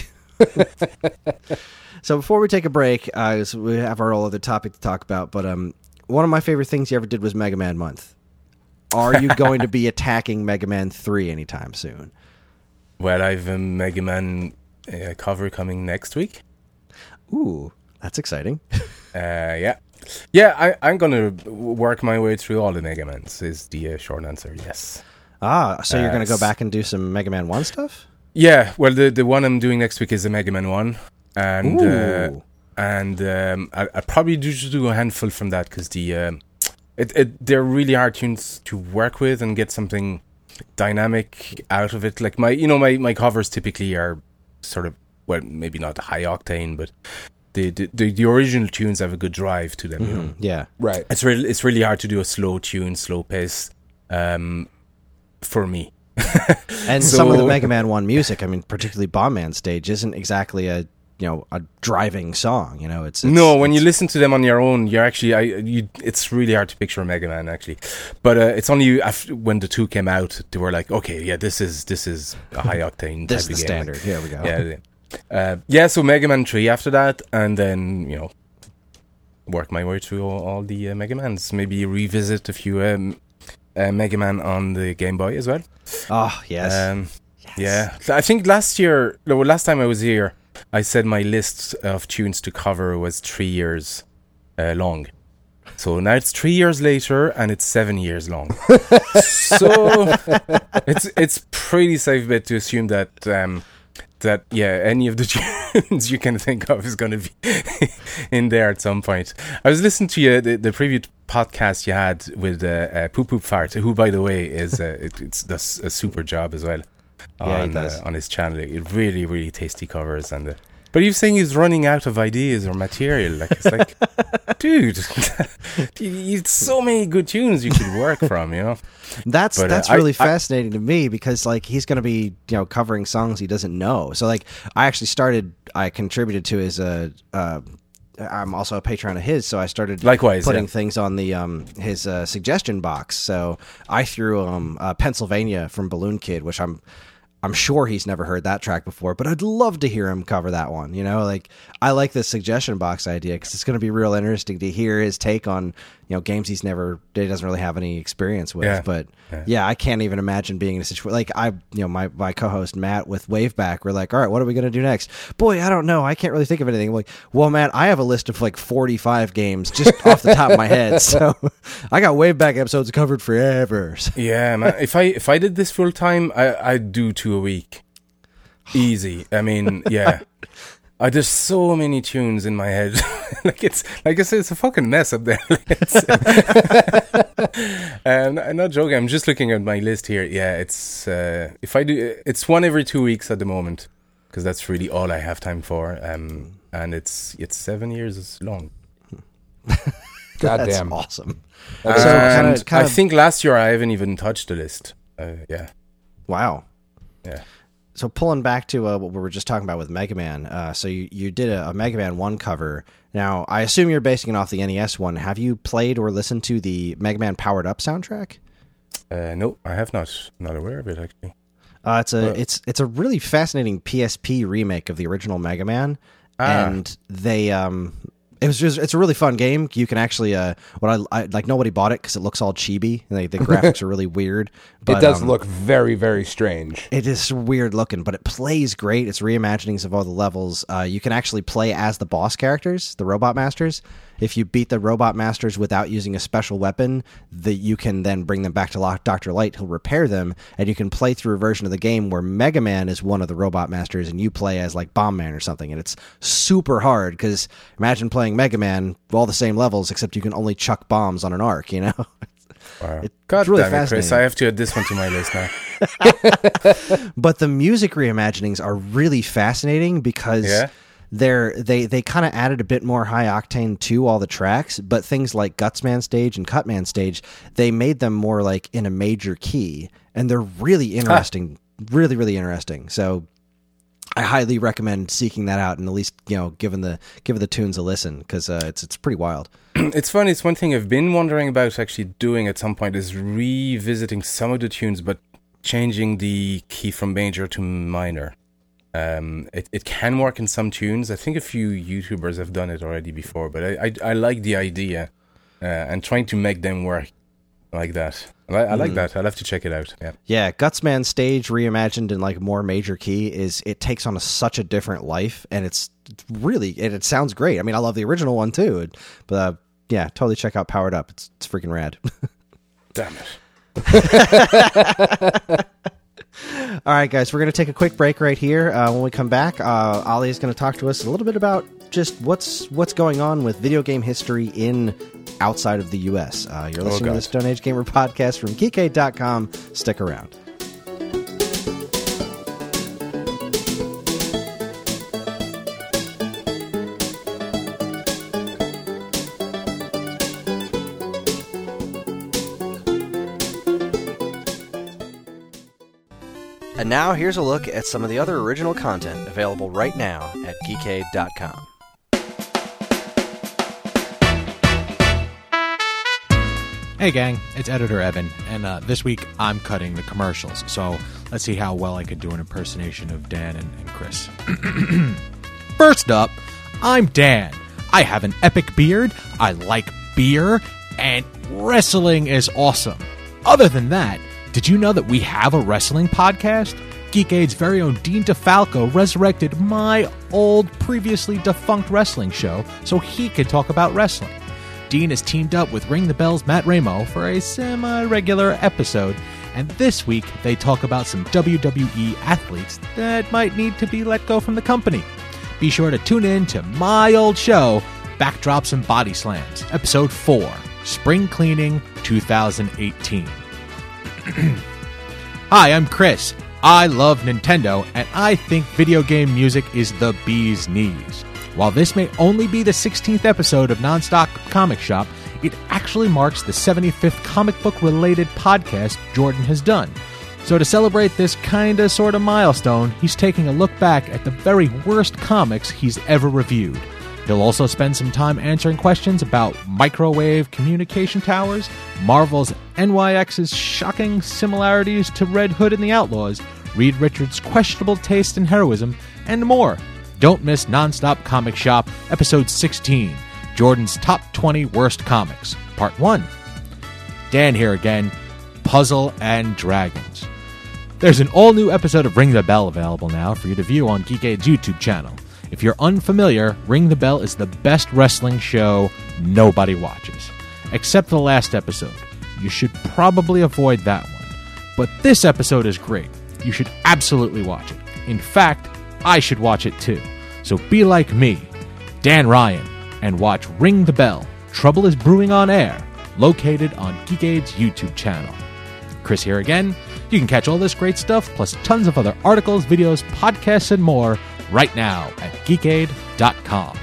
S2: So before we take a break, uh, so we have our whole other topic to talk about, but um, one of my favorite things you ever did was Mega Man Month. Are you going to be attacking Mega Man three anytime soon?
S4: Well, I've a Mega Man uh, cover coming next week.
S2: Ooh, that's exciting.
S4: Uh, yeah. Yeah, I, I'm going to work my way through all the Mega Mans, is the uh, short answer, yes.
S2: Ah, so you're
S4: Uh,
S2: going to go
S4: s-
S2: back and do some Mega Man one stuff?
S4: Yeah, well, the, the one I'm doing next week is the Mega Man one. And uh,
S2: Ooh.
S4: and um, I, I probably do just do a handful from that because the um, it, it they're really hard tunes to work with and get something dynamic out of it. Like my, you know, my, my covers typically are sort of, well, maybe not high octane, but the the, the, the original tunes have a good drive to them. You know,
S2: Yeah.
S3: Right.
S4: it's really it's really hard to do a slow tune, slow pace, um, for me.
S2: And some of the
S4: So-
S2: Mega Man one music, I mean, particularly Bomb Man stage, isn't exactly a, you know, a driving song, you know, it's, it's
S4: No, when you
S2: it's-
S4: listen to them on your own, you're actually, I, you, it's really hard to picture a Mega Man actually. But uh, it's only after when the two came out, they were like, okay, yeah, this is this is a high octane
S2: this
S4: type
S2: is
S4: of
S2: the
S4: game.
S2: standard. Here we go.
S4: Yeah, yeah. Uh, yeah. So Mega Man three after that, and then you know, work my way through all, all the uh, Mega Mans. Maybe revisit a few um, uh, Mega Man on the Game Boy as well.
S2: Oh, yes.
S4: Um, Yeah, I think last year, no, well, last time I was here, I said my list of tunes to cover was three years uh, long. So now it's three years later, and it's seven years long. So it's it's pretty safe bet to assume that um, that yeah, any of the tunes you can think of is going to be in there at some point. I was listening to you, the, the previous podcast you had with uh, uh, Poop Poop Fart, who, by the way, is uh, it, it's does a super job as well.
S2: Yeah, he
S4: on,
S2: does.
S4: Uh, on his channel. It really, really tasty covers. And uh, but you're saying he's running out of ideas or material. Like it's like, dude, you, you so many good tunes you could work from. You know,
S2: That's
S4: But, uh,
S2: that's
S4: I-
S2: really
S4: I-
S2: fascinating to me because like he's going to be, you know, covering songs he doesn't know. So like I actually started I contributed to his uh uh I'm also a patron of his, so I started
S4: Likewise,
S2: putting
S4: yeah.
S2: things on the um his uh, suggestion box. So I threw um uh, Pennsylvania from Balloon Kid, which I'm I'm sure he's never heard that track before, but I'd love to hear him cover that one. You know, like I like this suggestion box idea because it's going to be real interesting to hear his take on, you know, games he's never, he doesn't really have any experience with.
S4: Yeah.
S2: But yeah.
S4: Yeah.
S2: I can't even imagine being in a situation like I, you know, my, my co-host Matt with Waveback, we're like, all right, what are we going to do next? Boy, I don't know. I can't really think of anything. I'm like, well, Matt, I have a list of like forty-five games just off the top of my head. So I got Waveback episodes covered forever. So-
S4: yeah, man. If I if I did this full time, I I'd do two a week, easy. I mean, yeah. I there's so many tunes in my head. Like it's like I said, it's a fucking mess up there. It's- Um, I'm not joking. I'm just looking at my list here. Yeah, it's uh, if I do, it's one every two weeks at the moment because that's really all I have time for. Um, and it's it's seven years long.
S3: God
S2: That's
S3: damn.
S2: awesome.
S4: And
S2: So kinda- kinda-
S4: I think last year I haven't even touched the list. Uh, yeah,
S2: Wow.
S4: yeah.
S2: So pulling back to uh, what we were just talking about with Mega Man, uh, so you, you did a, a Mega Man one cover. Now, I assume you're basing it off the N E S one. Have you played or listened to the Mega Man Powered Up soundtrack?
S4: Uh, no, I have not. Not aware of it actually.
S2: Uh, it's a
S4: Uh,
S2: it's it's a really fascinating P S P remake of the original Mega Man,
S4: Ah.
S2: and they um it was just it's a really fun game. You can actually uh what I, I like nobody bought it because it looks all chibi and they, the graphics are really weird. But,
S3: It does
S2: um,
S3: look very, very strange.
S2: It is weird looking, but it plays great. It's reimaginings of all the levels. Uh, you can actually play as the boss characters, the Robot Masters. If you beat the Robot Masters without using a special weapon, that you can then bring them back to Lo- Doctor Light. He'll repair them, and you can play through a version of the game where Mega Man is one of the Robot Masters, and you play as like Bomb Man or something. And it's super hard because imagine playing Mega Man, all the same levels, except you can only chuck bombs on an arc. You know.
S4: Wow.
S2: It-
S4: God
S2: it's really
S4: damn it, Chris!
S2: fascinating.
S4: I have to add this one to my list now.
S2: But the music reimaginings are really fascinating because
S4: Yeah?
S2: they're they they kind of added a bit more high octane to all the tracks, but things like Gutsman stage and Cutman stage, they made them more like in a major key, and they're really interesting, really really interesting. So I highly recommend seeking that out and at least, you know, giving the giving the tunes a listen because uh, it's it's pretty wild.
S4: It's funny. It's one thing I've been wondering about actually doing at some point is revisiting some of the tunes, but changing the key from major to minor. Um, it it can work in some tunes. I think a few YouTubers have done it already before, but I I, I like the idea uh, and trying to make them work like that. I, I like that. I'll have to check it out. Yeah.
S2: Yeah, Gutsman stage reimagined in like more major key is it takes on a, such a different life, and it's really it, it sounds great. I mean, I love the original one too, but uh, yeah, totally check out Powered Up. It's it's freaking rad.
S4: Damn it.
S2: All right, guys, we're going to take a quick break right here. Uh, when we come back, uh, Ollie is going to talk to us a little bit about just what's what's going on with video game history in outside of the U S. Uh, you're listening to
S4: God.
S2: the Stone Age Gamer podcast from geekade dot com. Stick around. And now here's a look at some of the other original content available right now at geekade dot com.
S5: Hey gang, it's Editor Evan, and uh, this week I'm cutting the commercials, so let's see how well I can do an impersonation of Dan and, and Chris. First up, I'm Dan. I have an epic beard, I like beer, and wrestling is awesome. Other than that, did you know that we have a wrestling podcast? Geekade's very own Dean DeFalco resurrected my old, previously defunct wrestling show so he could talk about wrestling. Dean has teamed up with Ring the Bell's Matt Ramo for a semi-regular episode, and this week they talk about some W W E athletes that might need to be let go from the company. Be sure to tune in to my old show, Backdrops and Body Slams, Episode four, Spring Cleaning twenty eighteen. Hi, I'm Chris. I love Nintendo, and I think video game music is the bee's knees. While this may only be the sixteenth episode of Nonstop Comic Shop, it actually marks the seventy-fifth comic book-related podcast Jordan has done. So to celebrate this kinda sorta milestone, he's taking a look back at the very worst comics he's ever reviewed. He'll also spend some time answering questions about microwave communication towers, Marvel's N Y X's shocking similarities to Red Hood and the Outlaws, Reed Richards' questionable taste in heroism, and more. Don't miss Nonstop Comic Shop, Episode sixteen, Jordan's Top twenty Worst Comics, Part one. Dan here again, Puzzle and Dragons. There's an all-new episode of Ring the Bell available now for you to view on Geekade's YouTube channel. If you're unfamiliar, Ring the Bell is the best wrestling show nobody watches. Except the last episode. You should probably avoid that one. But this episode is great. You should absolutely watch it. In fact, I should watch it too. So be like me, Dan Ryan, and watch Ring the Bell, Trouble is Brewing on Air, located on Geekade's YouTube channel. Chris here again. You can catch all this great stuff, plus tons of other articles, videos, podcasts, and more right now at geekade dot com.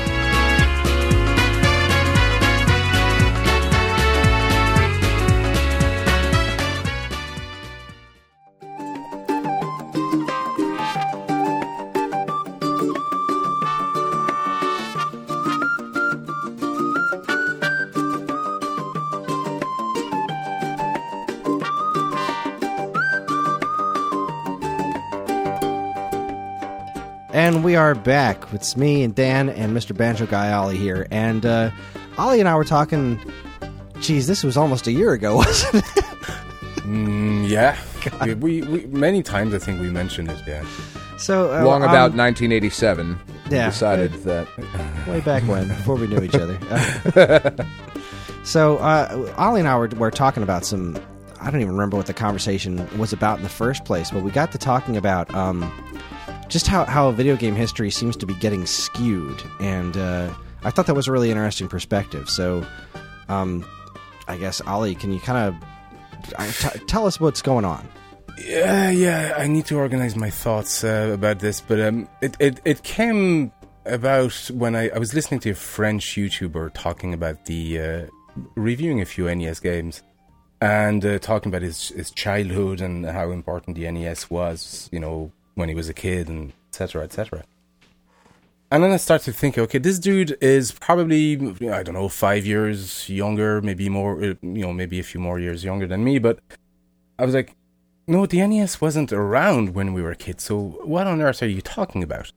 S2: And we are back. It's me and Dan and Mister Banjo Guy Ollie here. And uh, Ollie and I were talking, geez, this was almost a year ago, wasn't it?
S4: Mm, yeah. we, we, we Many times I think we mentioned it, yeah.
S2: So uh,
S3: Long
S2: um,
S3: about nineteen eighty-seven, we
S2: yeah.
S3: decided that.
S2: Way back when, before we knew each other. Uh, so uh, Ollie and I were, were talking about some, I don't even remember what the conversation was about in the first place, but we got to talking about... Um, just how, how video game history seems to be getting skewed, and uh, I thought that was a really interesting perspective. So, um, I guess, Ollie, can you kind of t- tell us what's going on?
S4: Yeah, yeah, I need to organize my thoughts uh, about this, but um, it, it, it came about when I, I was listening to a French YouTuber talking about the, uh, reviewing a few N E S games, and uh, talking about his, his childhood and how important the N E S was, you know, when he was a kid, and et cetera, et cetera. And then I started to think, okay, this dude is probably, I don't know, five years younger, maybe more, you know, maybe a few more years younger than me. But I was like, no, the N E S wasn't around when we were kids. So what on earth are you talking about?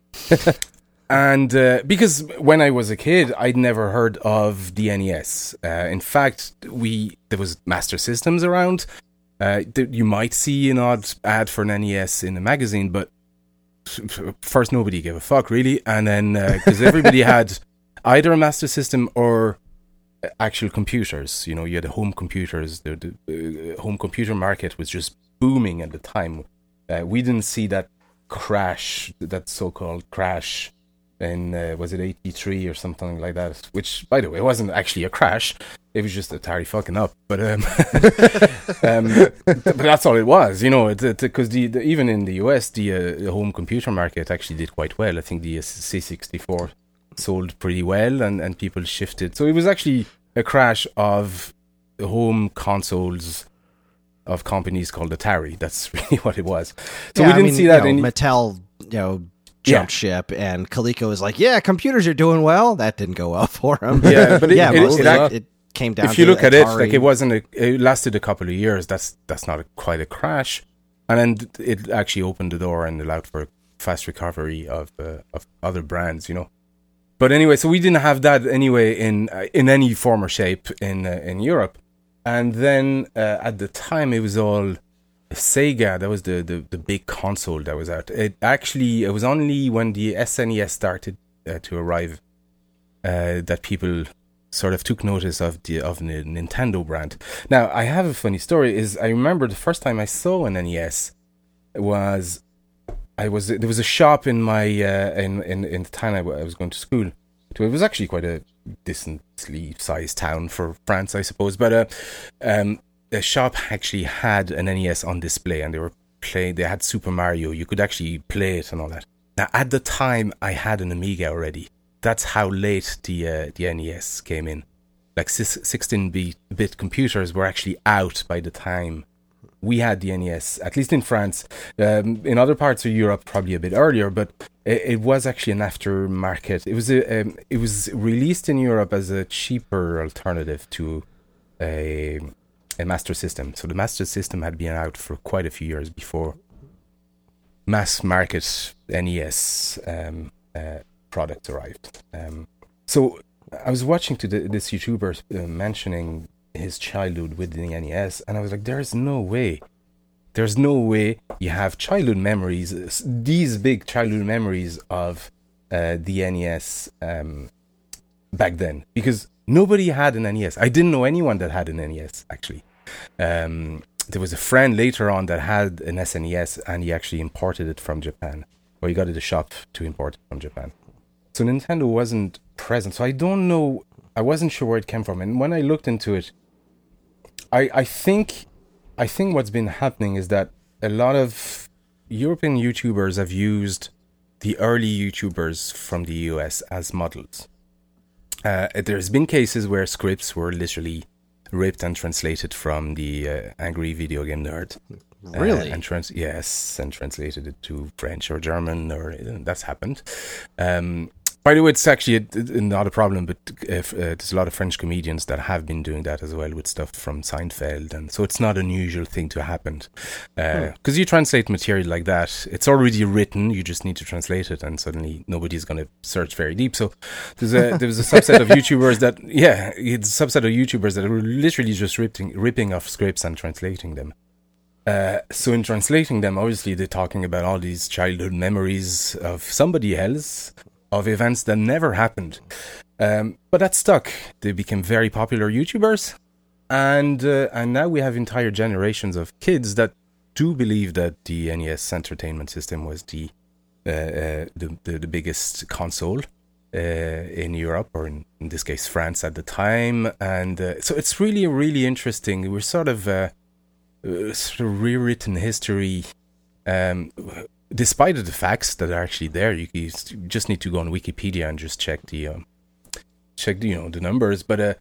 S4: And uh, because when I was a kid, I'd never heard of the N E S. Uh, in fact, we there was Master Systems around. Uh, th- you might see an odd ad for an N E S in a magazine, but first nobody gave a fuck, really. And then, because uh, everybody had either a Master System or actual computers. You know, you had home computers. The, the uh, home computer market was just booming at the time. Uh, we didn't see that crash, that so-called crash in, uh, was it eighty-three or something like that? Which, by the way, wasn't actually a crash. It was just Atari fucking up, but um, um, but that's all it was, you know. Because the, the even in the U S, the, uh, the home computer market actually did quite well. I think the C sixty-four sold pretty well, and, and people shifted. So it was actually a crash of home consoles of companies called Atari. That's really what it was. So
S2: yeah,
S4: we didn't
S2: I mean,
S4: see that
S2: you know,
S4: in
S2: Mattel, you know. Jumped
S4: yeah.
S2: ship, and Coleco was like, "Yeah, computers are doing well." That didn't go well for them.
S4: Yeah, but it,
S2: yeah,
S4: it,
S2: mostly
S4: it,
S2: it, it came down.
S4: If you
S2: to
S4: look at it,
S2: Atari.
S4: like it wasn't a, it lasted a couple of years. That's that's not a, quite a crash, and then it actually opened the door and allowed for fast recovery of uh, of other brands, you know. But anyway, so we didn't have that anyway in uh, in any form or shape in uh, in Europe, and then uh, at the time it was all Sega. That was the, the, the big console that was out. It actually it was only when the S N E S started uh, to arrive uh, that people sort of took notice of the of the Nintendo brand. Now I have a funny story. Is I remember the first time I saw an N E S was I was there was a shop in my uh, in, in in the town I, w- I was going to school. It was actually quite a decently sized town for France, I suppose. But uh, um. the shop actually had an N E S on display, and they were playing. They had Super Mario. You could actually play it and all that. Now, at the time, I had an Amiga already. That's how late the uh, the N E S came in. Like sixteen-bit computers were actually out by the time we had the N E S. At least in France. Um, in other parts of Europe, probably a bit earlier. But it, it was actually an aftermarket. It was a, um, it was released in Europe as a cheaper alternative to a. a Master System. So the Master System had been out for quite a few years before mass market N E S um, uh, products arrived. Um, so I was watching to the, this YouTuber uh, mentioning his childhood with the N E S, and I was like, there's no way. There's no way you have childhood memories, these big childhood memories of uh, the N E S um, back then. Because nobody had an N E S. I didn't know anyone that had an N E S, actually. Um, there was a friend later on that had an S N E S, and he actually imported it from Japan. Or he got it a shop to import it from Japan. So Nintendo wasn't present. So I don't know, I wasn't sure where it came from. And when I looked into it, I, I think I think what's been happening is that a lot of European YouTubers have used the early YouTubers from the U S as models. Uh, there's been cases where scripts were literally ripped and translated from the uh, Angry Video Game Nerd.
S2: Really?
S4: Uh, and trans- yes, and translated it to French or German, or uh, that's happened. Um, by the way, it's actually a, a, not a problem, but if, uh, there's a lot of French comedians that have been doing that as well with stuff from Seinfeld, and so it's not an unusual thing to happen. Because uh, hmm. you translate material like that, it's already written, you just need to translate it, and suddenly nobody's going to search very deep. So there's a there was a subset of YouTubers that, yeah, it's a subset of YouTubers that were literally just ripping, ripping off scripts and translating them. Uh, so in translating them, obviously they're talking about all these childhood memories of somebody else, of events that never happened. Um, but that stuck. They became very popular YouTubers. And uh, and now we have entire generations of kids that do believe that the N E S Entertainment System was the uh, uh, the, the, the biggest console uh, in Europe, or in, in this case, France at the time. And uh, so it's really, really interesting. We're sort of... Uh, Uh, sort of rewritten history, um, despite the facts that are actually there. You, you just need to go on Wikipedia and just check the um, check the, you know the numbers. But uh,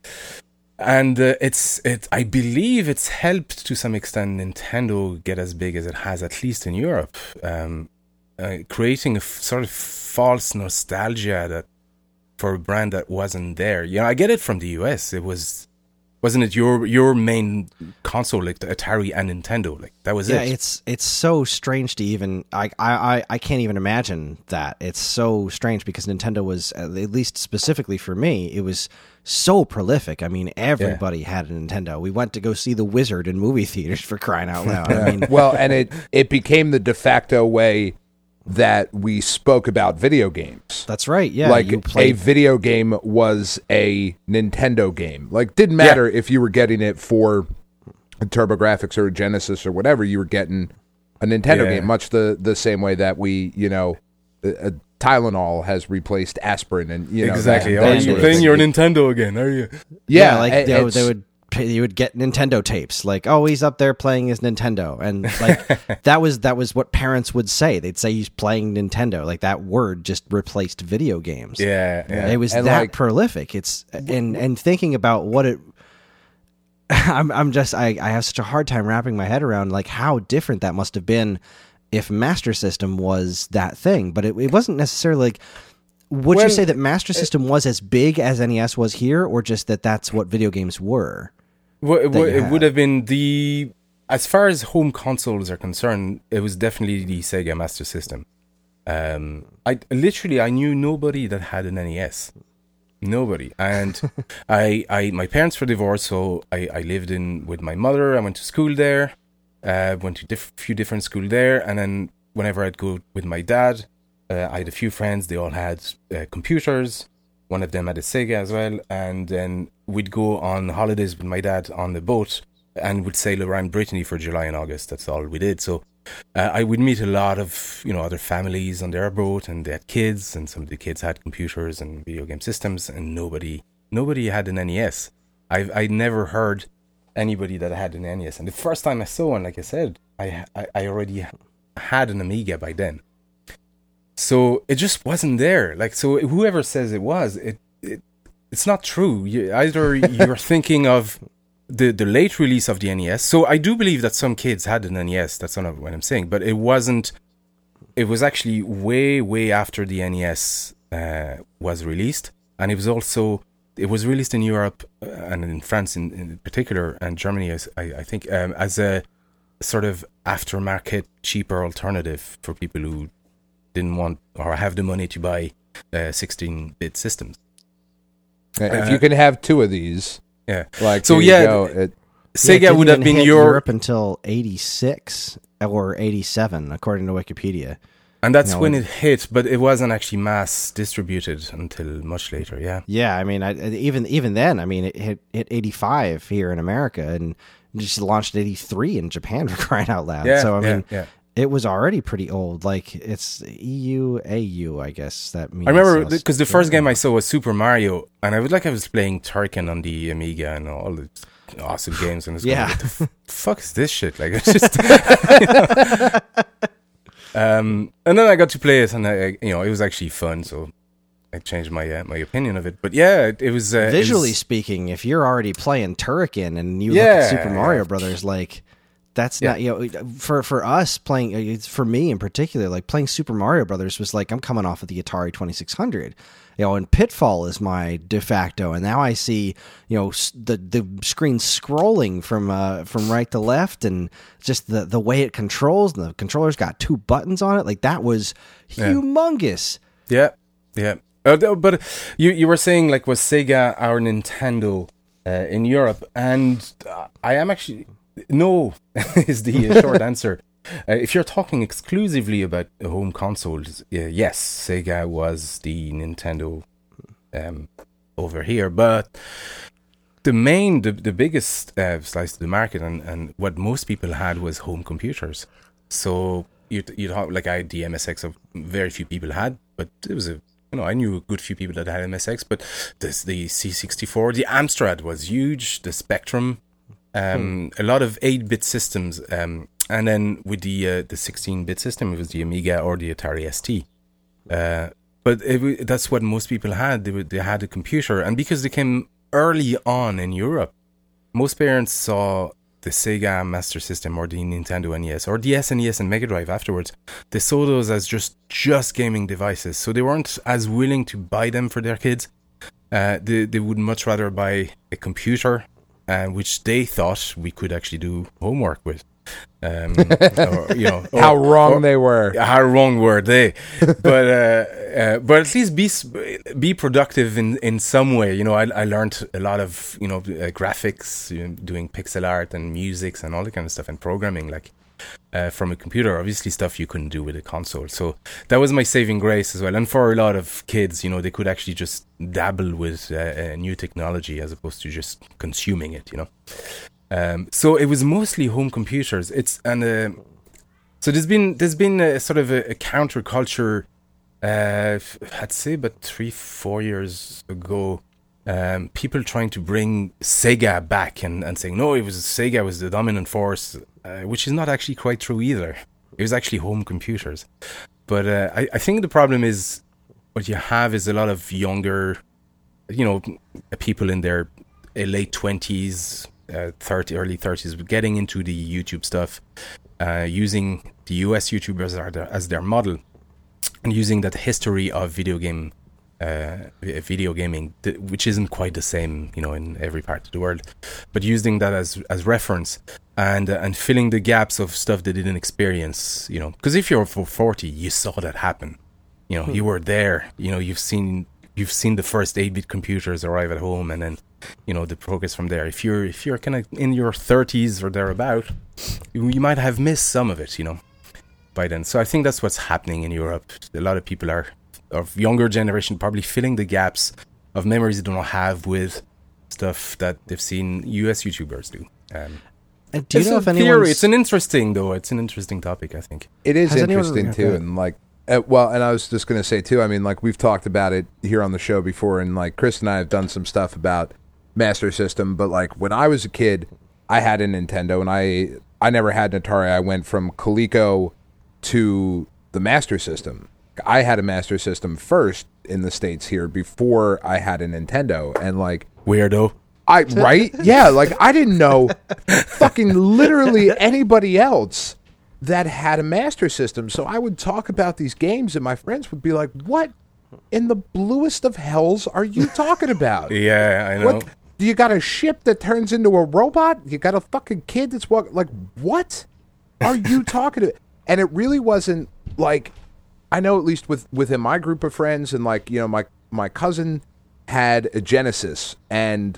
S4: and uh, it's it. I believe it's helped to some extent Nintendo get as big as it has, at least in Europe, um, uh, creating a f- sort of false nostalgia that for a brand that wasn't there. You know, I get it from the U S. It was. Wasn't it your your main console, like the Atari and Nintendo? Like that was
S2: yeah,
S4: it.
S2: Yeah, it's it's so strange to even I, I I can't even imagine that. It's so strange because Nintendo was, at least specifically for me, it was so prolific. I mean, everybody yeah. had a Nintendo. We went to go see The Wizard in movie theaters, for crying out loud. I mean,
S3: well, and it it became the de facto way that we spoke about video games.
S2: That's right. Yeah,
S3: like
S2: you played...
S3: a video game was a Nintendo game. Like, didn't matter yeah. if you were getting it for a TurboGrafx or a Genesis or whatever. You were getting a Nintendo yeah. game, much the the same way that we, you know, a, a Tylenol has replaced aspirin, and you know
S4: exactly.
S3: That, that
S4: are you playing your Nintendo again? Are you?
S2: Yeah, yeah like it, they, they would. You would get Nintendo tapes, like, oh, he's up there playing his Nintendo, and like that was that was what parents would say. They'd say he's playing Nintendo. Like that word just replaced video games.
S4: Yeah, yeah.
S2: It was
S3: and
S2: that
S3: like,
S2: prolific. It's and and thinking about what it. I'm I'm just I I have such a hard time wrapping my head around like how different that must have been if Master System was that thing, but it, it wasn't necessarily like. Would well, you say that Master System was as big as N E S was here, or just that that's what video games were?
S4: Well, it, w- it would have been the, as far as home consoles are concerned, it was definitely the Sega Master System. Um, I literally I knew nobody that had an N E S, nobody, and I, I my parents were divorced, so I, I lived in with my mother. I went to school there, uh, went to a diff- few different schools there, and then whenever I'd go with my dad. Uh, I had a few friends, they all had uh, computers. One of them had a Sega as well. And then we'd go on holidays with my dad on the boat and would sail around Brittany for July and August. That's all we did. So uh, I would meet a lot of, you know, other families on their boat, and they had kids, and some of the kids had computers and video game systems, and nobody nobody had an N E S. I've I never heard anybody that had an N E S. And the first time I saw one, like I said, I I, I already had an Amiga by then. So it just wasn't there. Like, so whoever says it was, it, it it's not true. You, either you're thinking of the, the late release of the N E S. So I do believe that some kids had an N E S. That's not what I'm saying. But it wasn't. It was actually way, way after the N E S uh, was released, and it was also it was released in Europe uh, and in France in, in particular, and Germany, as I, I think, um, as a sort of aftermarket, cheaper alternative for people who didn't want or have the money to buy uh, sixteen-bit systems.
S3: If uh, you can have two of these,
S4: yeah.
S3: Like
S4: so, yeah, go, it, Sega
S2: yeah, it
S4: would have been
S2: hit
S4: your
S2: Europe until eighty-six or eighty-seven, according to Wikipedia.
S4: And that's
S2: you know,
S4: when it hit, but it wasn't actually mass distributed until much later. Yeah,
S2: yeah. I mean, I, even even then, I mean, it hit, hit eighty-five here in America, and just launched eighty-three in Japan, for crying out loud.
S4: Yeah,
S2: so I
S4: yeah,
S2: mean.
S4: Yeah.
S2: It was already pretty old. Like, it's E U, A U, I guess that means.
S4: I remember, because the, the first game I saw was Super Mario, and I was like I was playing Turrican on the Amiga and all the awesome games, and it's
S2: Yeah.
S4: going, what the f- fuck is this shit? Like, it's just. um, and then I got to play it, and I, you know, it was actually fun. So I changed my uh, my opinion of it. But yeah, it, it was uh,
S2: Visually
S4: it was,
S2: speaking, if you're already playing Turrican and you
S4: Yeah,
S2: look at Super Mario
S4: yeah.
S2: Brothers, like that's
S4: Yeah.
S2: not, you know, for for us playing, it's for me in particular, like playing Super Mario Brothers was like I'm coming off of the Atari twenty-six hundred. You know, and Pitfall is my de facto, and now I see, you know, s- the the screen scrolling from uh, from right to left, and just the the way it controls, and the controller's got two buttons on it. Like that was
S4: Yeah.
S2: humongous.
S4: Yeah, yeah. Uh, th- but you you were saying, like, was Sega our Nintendo uh, in Europe? And uh, I am actually no is the uh, short answer. Uh, if you're talking exclusively about home consoles, uh, yes, Sega was the Nintendo um, over here. But the main, the, the biggest uh, slice of the market, and, and what most people had was home computers. So you'd, you'd have, like, I had the M S X, of very few people had, but it was a, you know, I knew a good few people that had M S X, but this, the C sixty-four, the Amstrad was huge, the Spectrum, um, hmm. a lot of eight-bit systems, um, and then with the uh, the sixteen-bit system, it was the Amiga or the Atari S T. Uh, but it, that's what most people had. They, would, they had a computer, and because they came early on in Europe, most parents saw the Sega Master System or the Nintendo N E S or the S N E S and Mega Drive afterwards. They saw those as just just gaming devices, so they weren't as willing to buy them for their kids. Uh, they they would much rather buy a computer, uh, which they thought we could actually do homework with. Um, or, you know, or,
S3: How wrong
S4: or,
S3: they were.
S4: How wrong were they? But uh, uh, but at least be be productive in, in some way. You know, I I learned a lot of, you know, uh, graphics, you know, doing pixel art and music and all that kind of stuff, and programming, like uh, from a computer. Obviously, stuff you couldn't do with a console. So that was my saving grace as well. And for a lot of kids, you know, they could actually just dabble with uh, uh, new technology as opposed to just consuming it. You know. Um, so it was mostly home computers. It's and uh, so there's been there's been a sort of a, a counterculture. Uh, I'd say about three four years ago, um, people trying to bring Sega back and, and saying no, it was Sega was the dominant force, uh, which is not actually quite true either. It was actually home computers. But uh, I, I think the problem is what you have is a lot of younger, you know, people in their late twenties. Uh, thirty early thirties, getting into the YouTube stuff, uh, using the U S YouTubers as their, as their model, and using that history of video game, uh, video gaming, th- which isn't quite the same, you know, in every part of the world, but using that as as reference and uh, and filling the gaps of stuff they didn't experience, you know, because if you're for forty, you saw that happen, you know, hmm. you were there, you know, you've seen you've seen the first eight-bit computers arrive at home, and then, you know, the progress from there. If you're if you're kind of in your thirties or thereabout, you, you might have missed some of it, you know, by then. So I think that's what's happening in Europe. A lot of people are of younger generation probably filling the gaps of memories they don't have with stuff that they've seen U S YouTubers do. Um,
S2: and do you
S4: it's
S2: know
S4: a
S2: if
S4: theory.
S2: anyone's...
S4: It's an interesting though. It's an interesting topic, I think.
S3: It is
S2: Has anyone-
S3: interesting
S2: okay.
S3: too, and like, uh, well, and I was just going to say too. I mean, like we've talked about it here on the show before, and like Chris and I have done some stuff about Master System. But like when I was a kid, I had a Nintendo, and I I never had an Atari. I went from Coleco to the Master System. I had a Master System first in the States here before I had a Nintendo, and like
S4: Weirdo.
S3: I right? Yeah, like I didn't know fucking literally anybody else that had a Master System. So I would talk about these games and my friends would be like, "What in the bluest of hells are you talking about?"
S4: Yeah, I know.
S3: What? You got a ship that turns into a robot? You got a fucking kid that's walking, like, what are you talking about? And it really wasn't like, I know at least with within my group of friends, and like, you know, my my cousin had a Genesis, and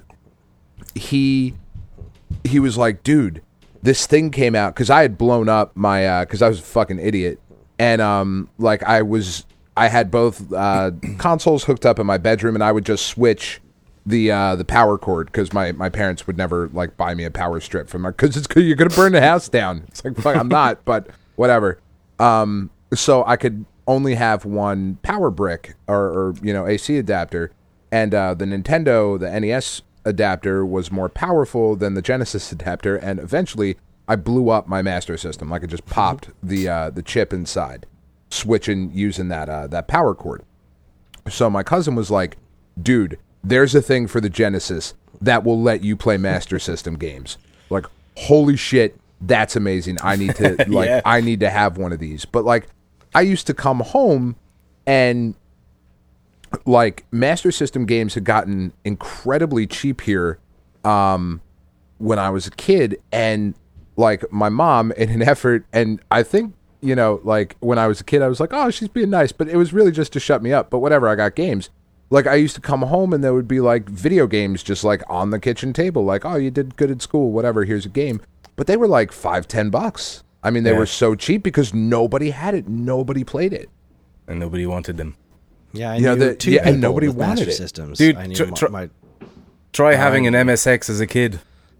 S3: he he was like, dude, this thing came out, because I had blown up my uh because I was a fucking idiot, and um like I was I had both uh consoles hooked up in my bedroom, and I would just switch the uh the power cord, because my my parents would never like buy me a power strip from my, because it's you're gonna burn the house down. It's like, fuck, I'm not, but whatever. Um so I could only have one power brick or, or you know A C adapter, and uh the Nintendo, the N E S adapter was more powerful than the Genesis adapter, and eventually I blew up my Master System. Like, it just popped the uh, the chip inside, switching using that uh, that power cord. So my cousin was like, dude, there's a thing for the Genesis that will let you play Master System games. Like, holy shit, that's amazing. I need to like
S4: Yeah.
S3: I need to have one of these. But like, I used to come home and like Master System games had gotten incredibly cheap here um, when I was a kid, and like my mom, in an effort, and I think, you know, like when I was a kid, I was like, oh, she's being nice, but it was really just to shut me up. But whatever, I got games. Like, I used to come home and there would be like video games just like on the kitchen table, like, oh, you did good at school, whatever, here's a game. But they were like five, ten bucks. I mean, they
S4: Yeah.
S3: were so cheap because nobody had it, nobody played it.
S4: And nobody wanted them.
S2: Yeah, I
S3: You know,
S2: knew
S3: the-
S2: two
S3: yeah, and
S2: people
S3: nobody
S2: with
S3: wanted
S2: Master
S3: it.
S2: Systems.
S4: Dude,
S2: I knew
S4: tr-
S2: my,
S4: tr-
S2: my
S4: Try having an M S X as a kid.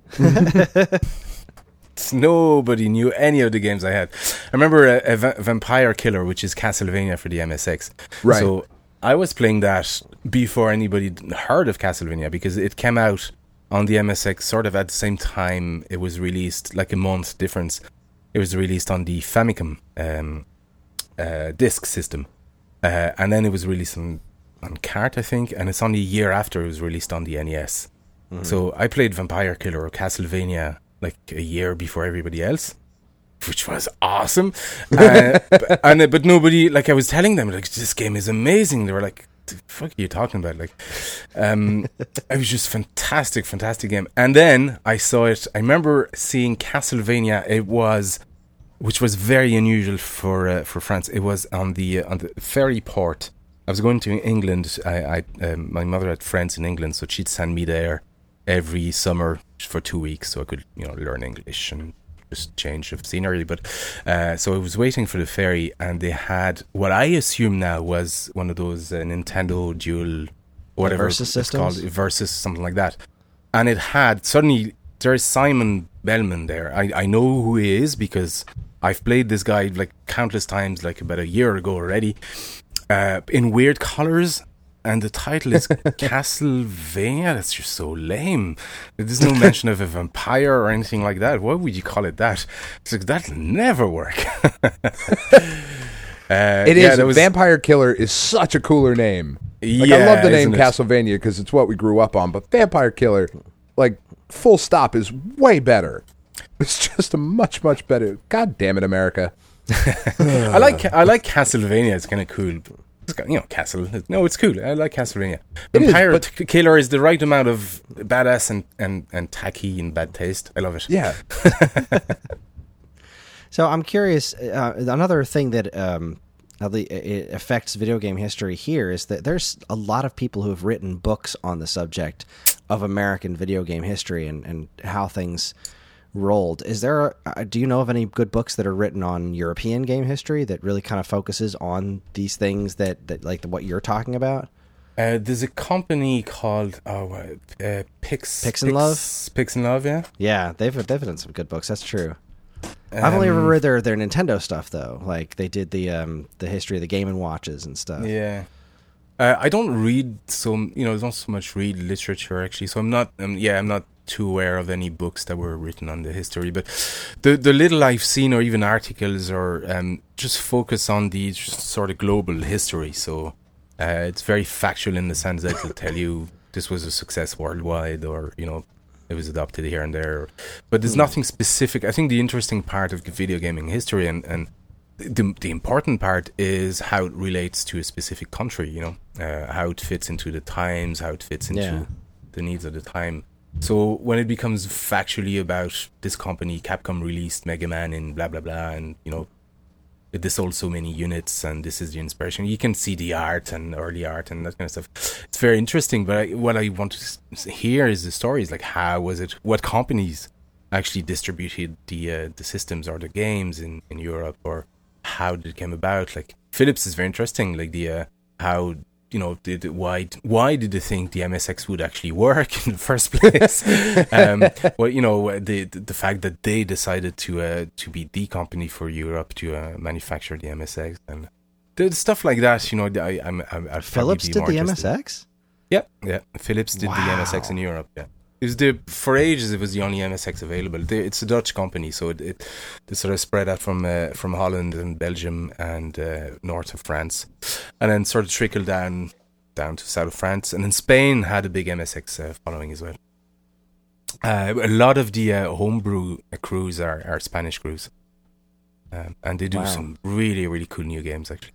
S4: Nobody knew any of the games I had. I remember a, a Va- Vampire Killer, which is Castlevania for the M S X.
S3: Right.
S4: So I was playing that before anybody heard of Castlevania, because it came out on the M S X sort of at the same time it was released, like a month difference. It was released on the Famicom um, uh, disc system. Uh, and then it was released on, on cart, I think, and it's only a year after it was released on the N E S. Mm-hmm. So I played Vampire Killer or Castlevania like a year before everybody else, which was awesome. uh, but, and uh, but nobody, like, I was telling them, like, this game is amazing. They were like, the fuck are you talking about? Like, um, it was just fantastic, fantastic game. And then I saw it. I remember seeing Castlevania. It was, which was very unusual for uh, for France. It was on the uh, on the ferry port. I was going to England. I, I um, my mother had friends in England, so she'd send me there every summer for two weeks, so I could, you know, learn English and just change of scenery. But uh, so I was waiting for the ferry, and they had what I assume now was one of those uh, Nintendo Dual, whatever
S2: Versus
S4: it's called,
S2: systems?
S4: Versus, something like that. And it had suddenly there's Simon Bellman there. I I know who he is because I've played this guy like countless times, like about a year ago already, uh, in weird colors. And the title is Castlevania. That's just so lame. There's no mention of a vampire or anything like that. Why would you call it that? It's like, that'll never work. uh,
S3: It
S4: yeah,
S3: is.
S4: that was,
S3: Vampire Killer is such a cooler name. Like,
S4: yeah,
S3: I love the name
S4: isn't it?
S3: Castlevania because it's what we grew up on. But Vampire Killer, like, full stop, is way better. It's just a much, much better. God damn it, America.
S4: I like I like Castlevania. It's kind of cool. It's got, you know, Castle. No, it's cool. I like Castlevania.
S3: It is,
S4: Vampire
S3: but-
S4: K- Killer is the right amount of badass and, and, and tacky and bad taste. I love it.
S3: Yeah.
S2: So I'm curious. Uh, another thing that um, how the, it affects video game history here is that there's a lot of people who have written books on the subject of American video game history and, and how things rolled. Is there? A, do you know of any good books that are written on European game history that really kind of focuses on these things that, that like what you're talking about?
S4: Uh, there's a company called oh, uh, Pix
S2: Pix and Love?
S4: Pix and Love, yeah.
S2: Yeah, they've they've done some good books. That's true. I've only ever
S4: Um,
S2: read their, their Nintendo stuff though. Like they did the um the history of the Game and Watches and stuff.
S4: Yeah. Uh, I don't read so you know, I don't so much read literature actually. So I'm not um, yeah, I'm not too aware of any books that were written on the history, but the the little I've seen or even articles or um just focus on the just sort of global history. So uh, it's very factual in the sense that it'll tell you this was a success worldwide, or you know, it was adopted here and there, but there's nothing specific. I think the interesting part of video gaming history and, and the the important part is how it relates to a specific country, you know, uh, how it fits into the times, how it fits into
S2: Yeah.
S4: the needs of the time. So when it becomes factually about this company, Capcom released Mega Man in blah, blah, blah, and, you know, they sold so many units and this is the inspiration. You can see the art and early art and that kind of stuff. It's very interesting, but I, what I want to s- hear is the stories, like how was it, what companies actually distributed the uh, the systems or the games in, in Europe, or how did it come about. Like Philips is very interesting, like the uh, how, you know, did why why did they think the M S X would actually work in the first place? um, well, you know, the the fact that they decided to uh, to be the company for Europe to uh, manufacture the M S X and the stuff like that. You know, I I'm, I'm I'd
S2: Philips
S4: probably be
S2: did
S4: more
S2: the
S4: interested.
S2: M S X?
S4: Yeah, yeah. Philips did the M S X
S2: Wow.
S4: in Europe. Yeah, it was the for ages it was the only M S X available. They, it's a Dutch company, so it, it they sort of spread out from uh, from Holland and Belgium and uh, north of France, and then sort of trickled down down to south of France, and then Spain had a big M S X uh, following as well. Uh, a lot of the uh, homebrew crews are, are Spanish crews, um, and they do
S2: Wow.
S4: some really really cool new games actually.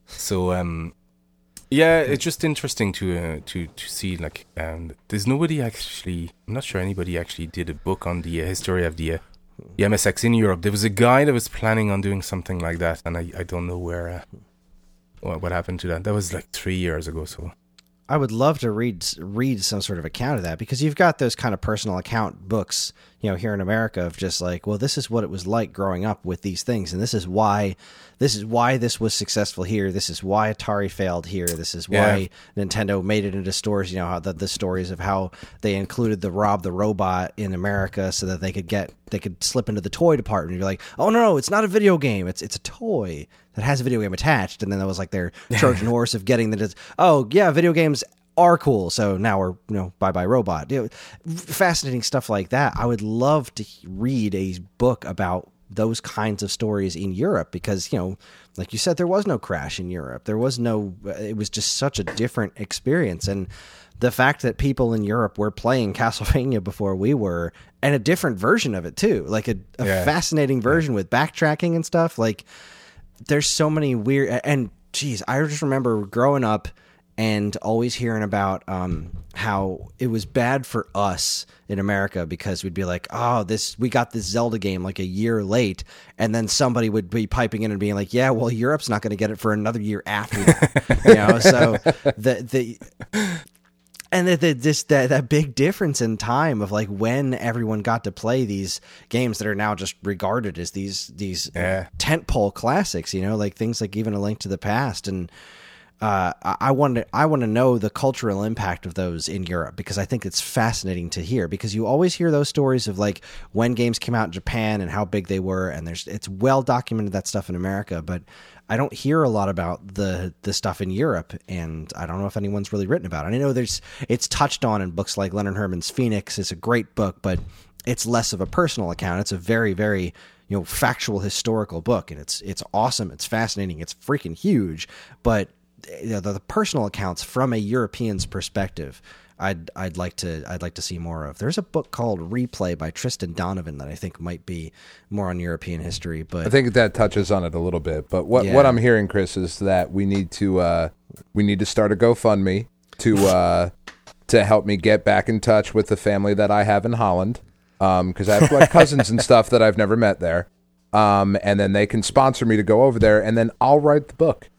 S4: So um, yeah, it's just interesting to uh, to to see like um, there's nobody actually. I'm not sure anybody actually did a book on the uh, history of the, uh, the M S X in Europe. There was a guy that was planning on doing something like that, and I, I don't know where uh, what what happened to that. That was like three years ago. So
S2: I would love to read read some sort of account of that, because you've got those kind of personal account books, you know, here in America of just like, well, this is what it was like growing up with these things, and this is why this is why this was successful here. This is why Atari failed here. This is why
S4: Yeah.
S2: Nintendo made it into stores. You know, how the, the stories of how they included the Rob the Robot in America so that they could get they could slip into the toy department. You're like, oh no, it's not a video game. It's it's a toy that has a video game attached. And then that was like their Trojan horse of getting the oh yeah, video games are cool. So now we're, you know, bye bye robot. You know, fascinating stuff like that. I would love to read a book about those kinds of stories in Europe, because, you know, like you said, there was no Crash in Europe. There was no, it was just such a different experience. And the fact that people in Europe were playing Castlevania before we were, and a different version of it too, like a, a
S4: Yeah.
S2: fascinating version with backtracking and stuff. Like there's so many weird, and geez, I just remember growing up and always hearing about um, how it was bad for us in America, because we'd be like, oh, this, we got this Zelda game like a year late. And then somebody would be piping in and being like, yeah, well, Europe's not going to get it for another year after that. You know, so the, the, and the, the, this, that, that big difference in time of like when everyone got to play these games that are now just regarded as these, these
S4: Yeah.
S2: tentpole classics, you know, like things like even A Link to the Past. And, Uh, I, I want to I want to know the cultural impact of those in Europe, because I think it's fascinating to hear, because you always hear those stories of like when games came out in Japan and how big they were, and there's it's well documented, that stuff in America, but I don't hear a lot about the the stuff in Europe, and I don't know if anyone's really written about it. I know there's it's touched on in books like Leonard Herman's Phoenix. It's a great book, but it's less of a personal account. It's a very very you know factual historical book, and it's it's awesome. It's fascinating. It's freaking huge, but you know, the, the personal accounts from a European's perspective, I'd I'd like to I'd like to see more of. There's a book called Replay by Tristan Donovan that I think might be more on European history, but
S3: I think that touches on it a little bit. But what,
S2: Yeah.
S3: what I'm hearing, Chris, is that we need to uh, we need to start a GoFundMe to uh, to help me get back in touch with the family that I have in Holland, because I have like cousins and stuff that I've never met there, um, and then they can sponsor me to go over there, and then I'll write the book.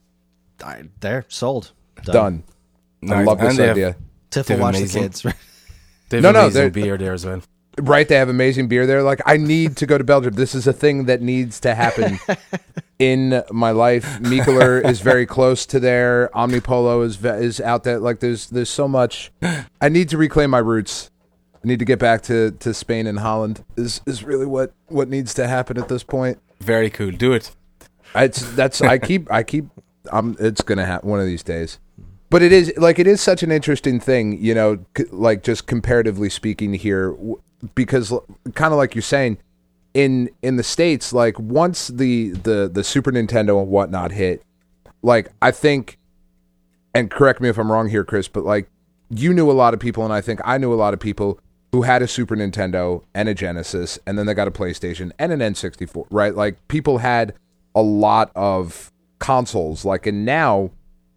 S2: I, they're sold.
S3: Done. I
S4: Nice.
S3: love this
S4: And they have-
S3: idea.
S2: Tiff
S4: They're
S2: will watch
S4: amazing.
S2: the kids.
S4: they have
S3: No, no,
S4: amazing
S3: they're-
S4: beer there as well.
S3: Right, they have amazing beer there. Like, I need to go to Belgium. This is a thing that needs to happen in my life. Mikuler is very close to there. Omnipolo is ve- is out there. Like, there's there's so much. I need to reclaim my roots. I need to get back to, to Spain and Holland. Is is really what, what needs to happen at this point.
S4: Very cool. Do it.
S3: It's that's I keep I keep. Um, it's gonna happen one of these days. But it is like it is such an interesting thing, you know, c- like just comparatively speaking here, w- because kind of like you're saying, in in the States, like once the the the Super Nintendo and whatnot hit, like I think, and correct me if I'm wrong here, Chris, but like you knew a lot of people, and I think I knew a lot of people who had a Super Nintendo and a Genesis, and then they got a PlayStation and an N sixty-four, right? Like people had a lot of consoles, like, and now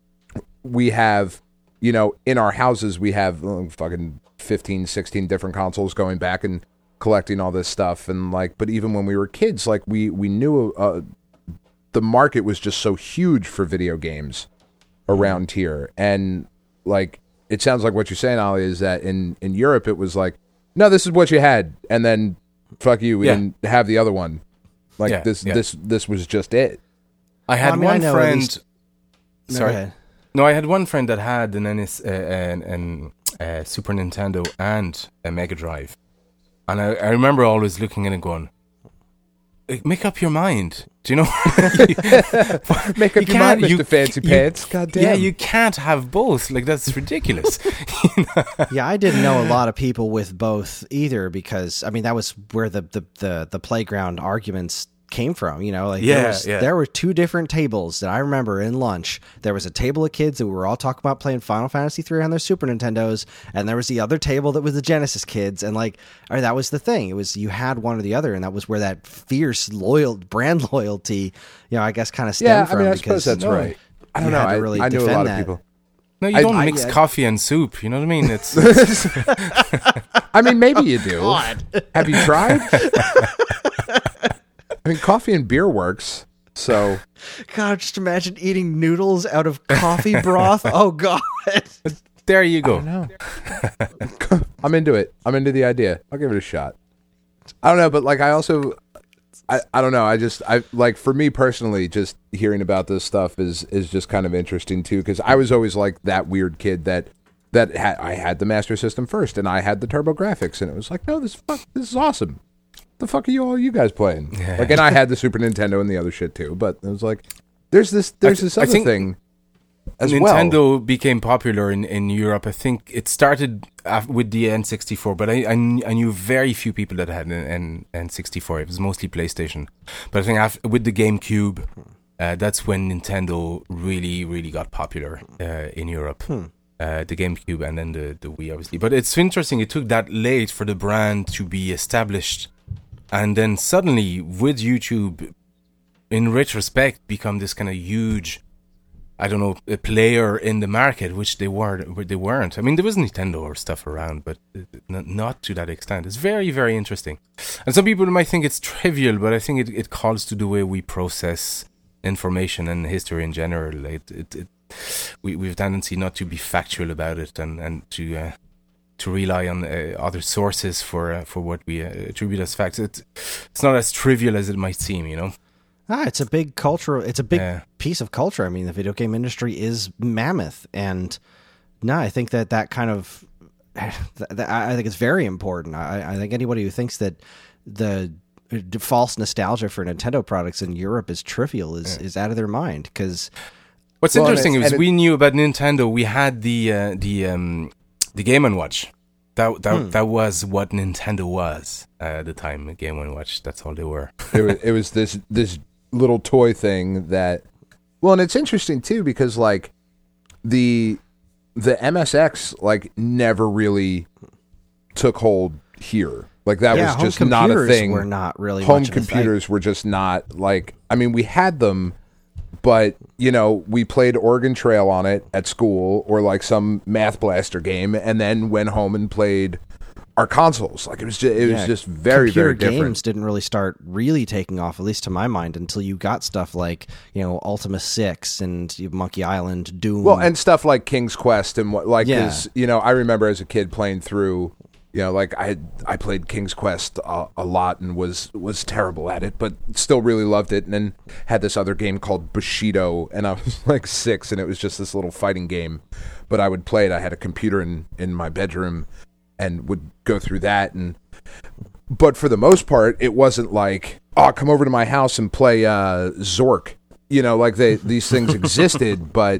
S3: we have, you know, in our houses we have uh, fucking fifteen, sixteen different consoles, going back and collecting all this stuff. And like, but even when we were kids, like we we knew uh, the market was just so huge for video games around here. And like, it sounds like what you're saying, Ollie, is that in in Europe it was like, no, this is what you had, and then fuck you, we
S4: Yeah.
S3: didn't have the other one. Like
S4: Yeah,
S3: this
S4: yeah.
S3: this this was just it.
S4: I had
S2: I mean, I
S4: one
S2: know at
S4: friend.
S2: least- No, go
S4: Sorry.
S2: ahead.
S4: No, I had one friend that had an, N S, uh, an, an uh, Super Nintendo and a Mega Drive. And I, I remember always looking at it and going, make up your mind. Do you know?
S3: Make up
S4: You
S3: your mind,
S4: can't-
S3: Mister
S4: you-
S3: Fancy
S4: you-
S3: Pants. God damn.
S4: Yeah, you can't have both. Like, that's ridiculous.
S2: Yeah, I didn't know a lot of people with both either because I mean that was where the the the, the playground arguments came from. You know, like
S4: Yeah,
S2: there, was,
S4: yeah.
S2: there were two different tables that I remember in lunch. There was a table of kids that we were all talking about playing Final Fantasy three on their Super Nintendos, and there was the other table that was the Genesis kids. And like, or that was the thing. It was you had one or the other, and that was where that fierce loyal brand loyalty, you know, I guess kind of stemmed
S3: yeah, I
S2: from.
S3: mean, I
S2: because
S3: suppose that's right. I don't
S2: you
S3: know.
S2: had to
S3: I,
S2: really
S3: I knew a
S2: defend
S3: lot
S2: that.
S3: of people.
S4: No, you
S3: I-
S4: don't
S3: I-
S4: mix
S2: I-
S4: coffee and soup. You know what I mean? It's, it's
S3: I mean, maybe you do. Have you tried? I mean, coffee and beer works. So
S2: God, just imagine eating noodles out of coffee broth. Oh God.
S4: there you go.
S3: no, I'm into it. I'm into the idea. I'll give it a shot. I don't know, but like I also, I, I don't know. I just I like for me personally, just hearing about this stuff is is just kind of interesting too because I was always like that weird kid that that had I had the Master System first and I had the TurboGrafx and it was like no this fuck this is awesome. The fuck are you all you guys playing? Like, and I had the Super Nintendo and the other shit too, but it was like there's this there's
S4: th-
S3: this
S4: I
S3: other
S4: think
S3: thing as well.
S4: Nintendo became popular in, in Europe. I think it started af- with the N sixty-four, but I, I, kn- I knew very few people that had an N- N sixty-four. It was mostly PlayStation. But I think after, with the GameCube, uh, that's when Nintendo really, really got popular uh, in Europe.
S2: Hmm.
S4: Uh, the GameCube and then the, the Wii, obviously. But it's interesting, it took that late for the brand to be established. And then suddenly, with YouTube, in retrospect, become this kind of huge, I don't know, a player in the market, which they weren't. They weren't. I mean, there was Nintendo or stuff around, but not, not to that extent. It's very, very interesting. And some people might think it's trivial, but I think it, it calls to the way we process information and history in general. It, it, it, we we have tendency not to be factual about it and and to uh, to rely on uh, other sources for uh, for what we uh, attribute as facts. It's it's not as trivial as it might seem, you know.
S2: Ah, it's a big cultural. It's a big
S4: Yeah.
S2: piece of culture. I mean, the video game industry is mammoth, and no, I think that that kind of, th- th- I think it's very important. I, I think anybody who thinks that the d- false nostalgia for Nintendo products in Europe is trivial is is out of their mind. Because
S4: What's
S3: Well, and
S4: interesting
S3: it's-
S4: is
S3: and
S4: we knew about Nintendo. We had the uh, the um, the Game and Watch. That that
S2: Hmm.
S4: that was what Nintendo was uh, at the time. A Game and Watch. That's all they were.
S3: it was it was this this little toy thing that well and it's interesting too because like the the M S X like never really took hold here like that
S2: yeah,
S3: was
S2: home
S3: just not a
S2: computers
S3: thing
S2: were not really
S3: home
S2: much of a thing.
S3: computers were just not like I mean we had them but you know we played Oregon Trail on it at school or like some Math Blaster game and then went home and played our consoles like it was just, it was
S2: Yeah,
S3: just very
S2: computer
S3: very different.
S2: games didn't really start really taking off, at least to my mind, until you got stuff like you know Ultima Six and Monkey Island, Doom.
S3: Well, and stuff like King's Quest and what, like,
S2: Yeah.
S3: 'cause, you know, I remember as a kid playing through, you know, like I had, I played King's Quest a, a lot and was was terrible at it, but still really loved it. And then had this other game called Bushido, and I was like six, and it was just this little fighting game, but I would play it. I had a computer in in my bedroom, and would go through that and. But for the most part, it wasn't like, oh, come over to my house and play uh, Zork. You know, like they these things existed, but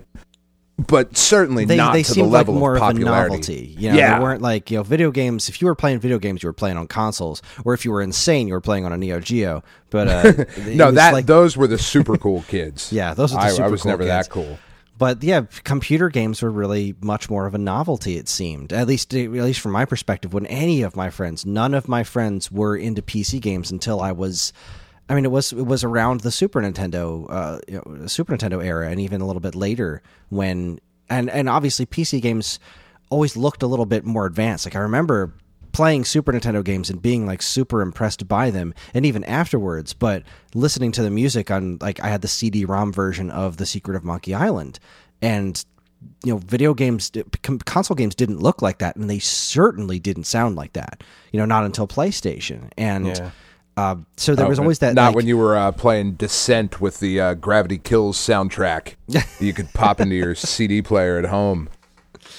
S3: but certainly
S2: they,
S3: not
S2: they
S3: to the
S2: seemed like
S3: level
S2: more
S3: of
S2: of, a
S3: popularity.
S2: novelty. You know,
S3: Yeah.
S2: they weren't like you know video games. If you were playing video games, you were playing on consoles, or if you were insane, you were playing on a Neo Geo. But uh, it
S3: No,
S2: was
S3: that
S2: like,
S3: those were the super cool kids.
S2: Yeah, those are the
S3: I,
S2: super
S3: I was
S2: cool
S3: never
S2: kids.
S3: that cool.
S2: But yeah, computer games were really much more of a novelty. It seemed, at least at least from my perspective, when any of my friends, none of my friends were into P C games until I was. I mean, it was it was around the Super Nintendo, uh, you know, Super Nintendo era, and even a little bit later when, and and obviously P C games always looked a little bit more advanced. Like I remember playing Super Nintendo games and being like super impressed by them, and even afterwards. But listening to the music on, like I had the C D ROM version of The Secret of Monkey Island, and you know, video games, console games didn't look like that, and they certainly didn't sound like that. You know, not until PlayStation, and.
S4: Yeah.
S2: Uh, so there
S3: Oh,
S2: was always that.
S3: Not
S2: like,
S3: when you were uh, playing Descent with the uh, Gravity Kills soundtrack. You could pop into your C D player at home.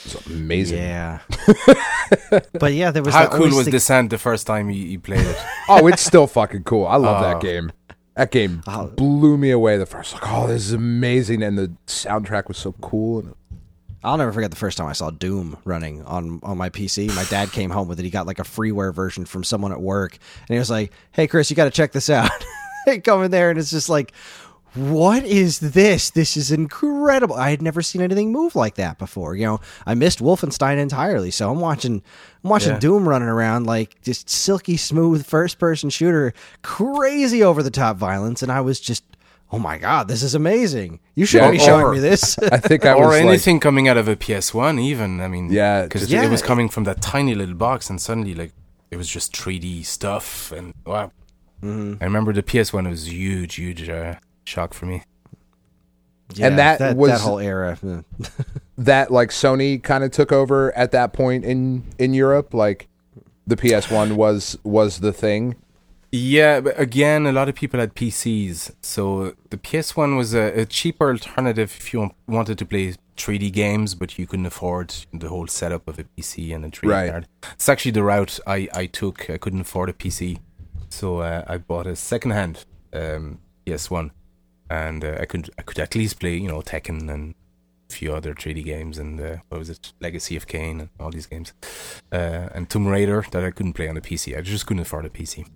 S3: It's amazing.
S2: Yeah. But yeah, there was
S4: How
S2: that
S4: cool
S2: always
S4: was
S2: the-
S4: Descent the first time you, you played it?
S3: Oh, it's still fucking cool. I love
S4: Oh.
S3: that game. That game
S2: Oh.
S3: blew me away the first. Like, oh, this is amazing, and the soundtrack was so cool. And
S2: I'll never forget the first time I saw Doom running on, on my P C. My dad came home with it. He got like a freeware version from someone at work. And he was like, hey, Chris, you got to check this out. I come in there and it's just like, what is this? This is incredible. I had never seen anything move like that before. You know, I missed Wolfenstein entirely. So I'm watching I'm watching
S4: Yeah.
S2: Doom running around like just silky smooth first person shooter, crazy over the top violence. And I was just, oh my God, this is amazing. You should
S3: Yeah,
S2: be showing
S3: or-
S2: me this.
S3: I think I
S4: or
S3: was like,
S4: anything coming out of a P S one, even. I mean,
S3: Yeah,
S4: because
S3: just-
S2: Yeah.
S4: it was coming from that tiny little box, and suddenly, like, it was just three D stuff, and wow.
S2: Mhm.
S4: I remember the P S one was huge, huge uh, shock for me.
S2: Yeah,
S3: And that
S2: that,
S3: was-
S2: that whole era. uh,
S3: that like Sony kind of took over at that point in in Europe. Like the P S one was was the thing.
S4: Yeah, but again, a lot of people had P Cs, so the P S one was a, a cheaper alternative if you want- wanted to play three D games, but you couldn't afford the whole setup of a P C and a three D
S3: Right.
S4: card. It's actually the route I, I took. I couldn't afford a P C, so uh, I bought a second-hand um, P S one, and uh, I could I could at least play, you know, Tekken and a few other three D games, and uh, what was it, Legacy of Kain and all these games, uh, and Tomb Raider that I couldn't play on a P C. I just couldn't afford a P C.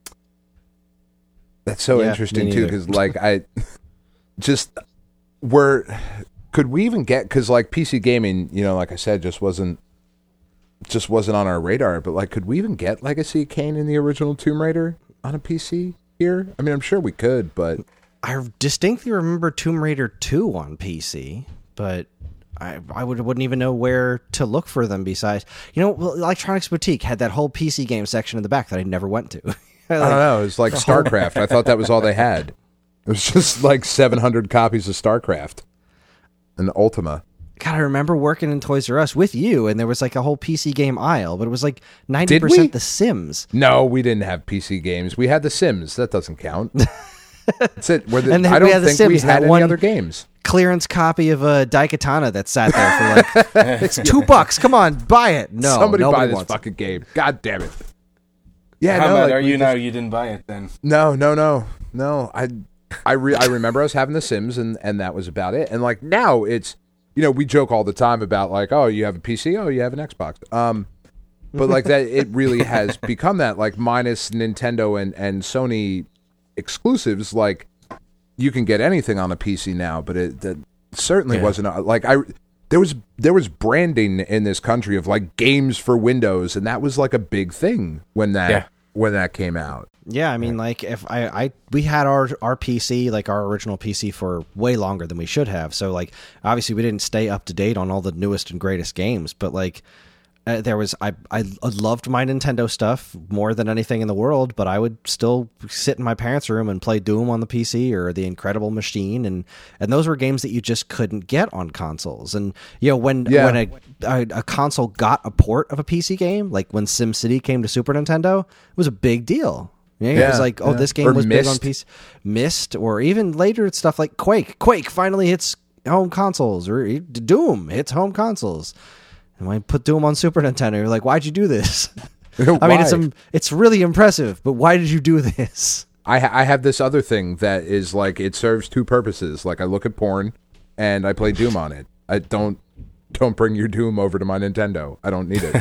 S3: That's so
S2: Yeah,
S3: interesting
S2: me
S3: too,
S2: neither.
S3: because like I just were could we even get because like P C gaming, you know, like I said, just wasn't just wasn't on our radar. But like, could we even get Legacy of Kain in the original Tomb Raider on a P C here? I mean, I'm sure we could, but
S2: I distinctly remember Tomb Raider two on P C, but I I would, wouldn't even know where to look for them besides, you know, well, Electronics Boutique had that whole P C game section in the back that I never went to.
S3: I don't know. It was like StarCraft. I thought that was all they had. It was just like seven hundred copies of StarCraft and Ultima.
S2: God, I remember working in Toys R Us with you, and there was like a whole P C game aisle, but it was like ninety
S3: Did we?
S2: percent The Sims.
S3: No, we didn't have P C games. We had The Sims. That doesn't count. That's it. We're the,
S2: And then
S3: I
S2: we
S3: don't
S2: had The
S3: think we
S2: Sims,
S3: had
S2: that
S3: any
S2: one-
S3: other games.
S2: Clearance copy of a Daikatana that sat there for like, it's two bucks. Come on, buy it. No,
S3: Somebody buy
S2: nobody
S3: this
S2: wants it.
S3: fucking game. God damn it. Yeah,
S4: How
S3: no,
S4: mad
S3: like,
S4: are
S3: we
S4: you
S3: just-
S4: now? You didn't buy it then.
S3: No, no, no, no. I, I, re- I remember us having The Sims, and and that was about it. And like now, it's you know we joke all the time about like, oh, you have a P C, oh, you have an Xbox. Um, but like that, it really has become that. Like minus Nintendo and and Sony exclusives, like you can get anything on a P C now. But it that certainly
S4: Yeah.
S3: wasn't uh, like I. There was there was branding in this country of like games for Windows, and that was like a big thing when that
S4: Yeah.
S3: when that came out.
S2: Yeah, I mean, like if I, I we had our our P C, like our original P C, for way longer than we should have. So like, obviously, we didn't stay up to date on all the newest and greatest games. But like, uh, there was I I loved my Nintendo stuff more than anything in the world. But I would still sit in my parents' room and play Doom on the P C or The Incredible Machine, and and those were games that you just couldn't get on consoles. And you know, when
S3: Yeah.
S2: when a, a a console got a port of a P C game, like when SimCity came to Super Nintendo, it was a big deal. Yeah, it was
S3: Yeah,
S2: like, oh,
S3: yeah.
S2: this game
S3: Or
S2: was big on
S3: Myst.
S2: P C. Myst, or even later stuff like Quake. Quake finally hits home consoles, or e- Doom hits home consoles. And when I put Doom on Super Nintendo, you're like, why'd you do this? I mean, it's
S3: Why?
S2: um, it's really impressive, but why did you do this?
S3: I ha- I have this other thing that is like it serves two purposes. Like I look at porn and I play Doom on it. I don't don't bring your Doom over to my Nintendo. I don't need it.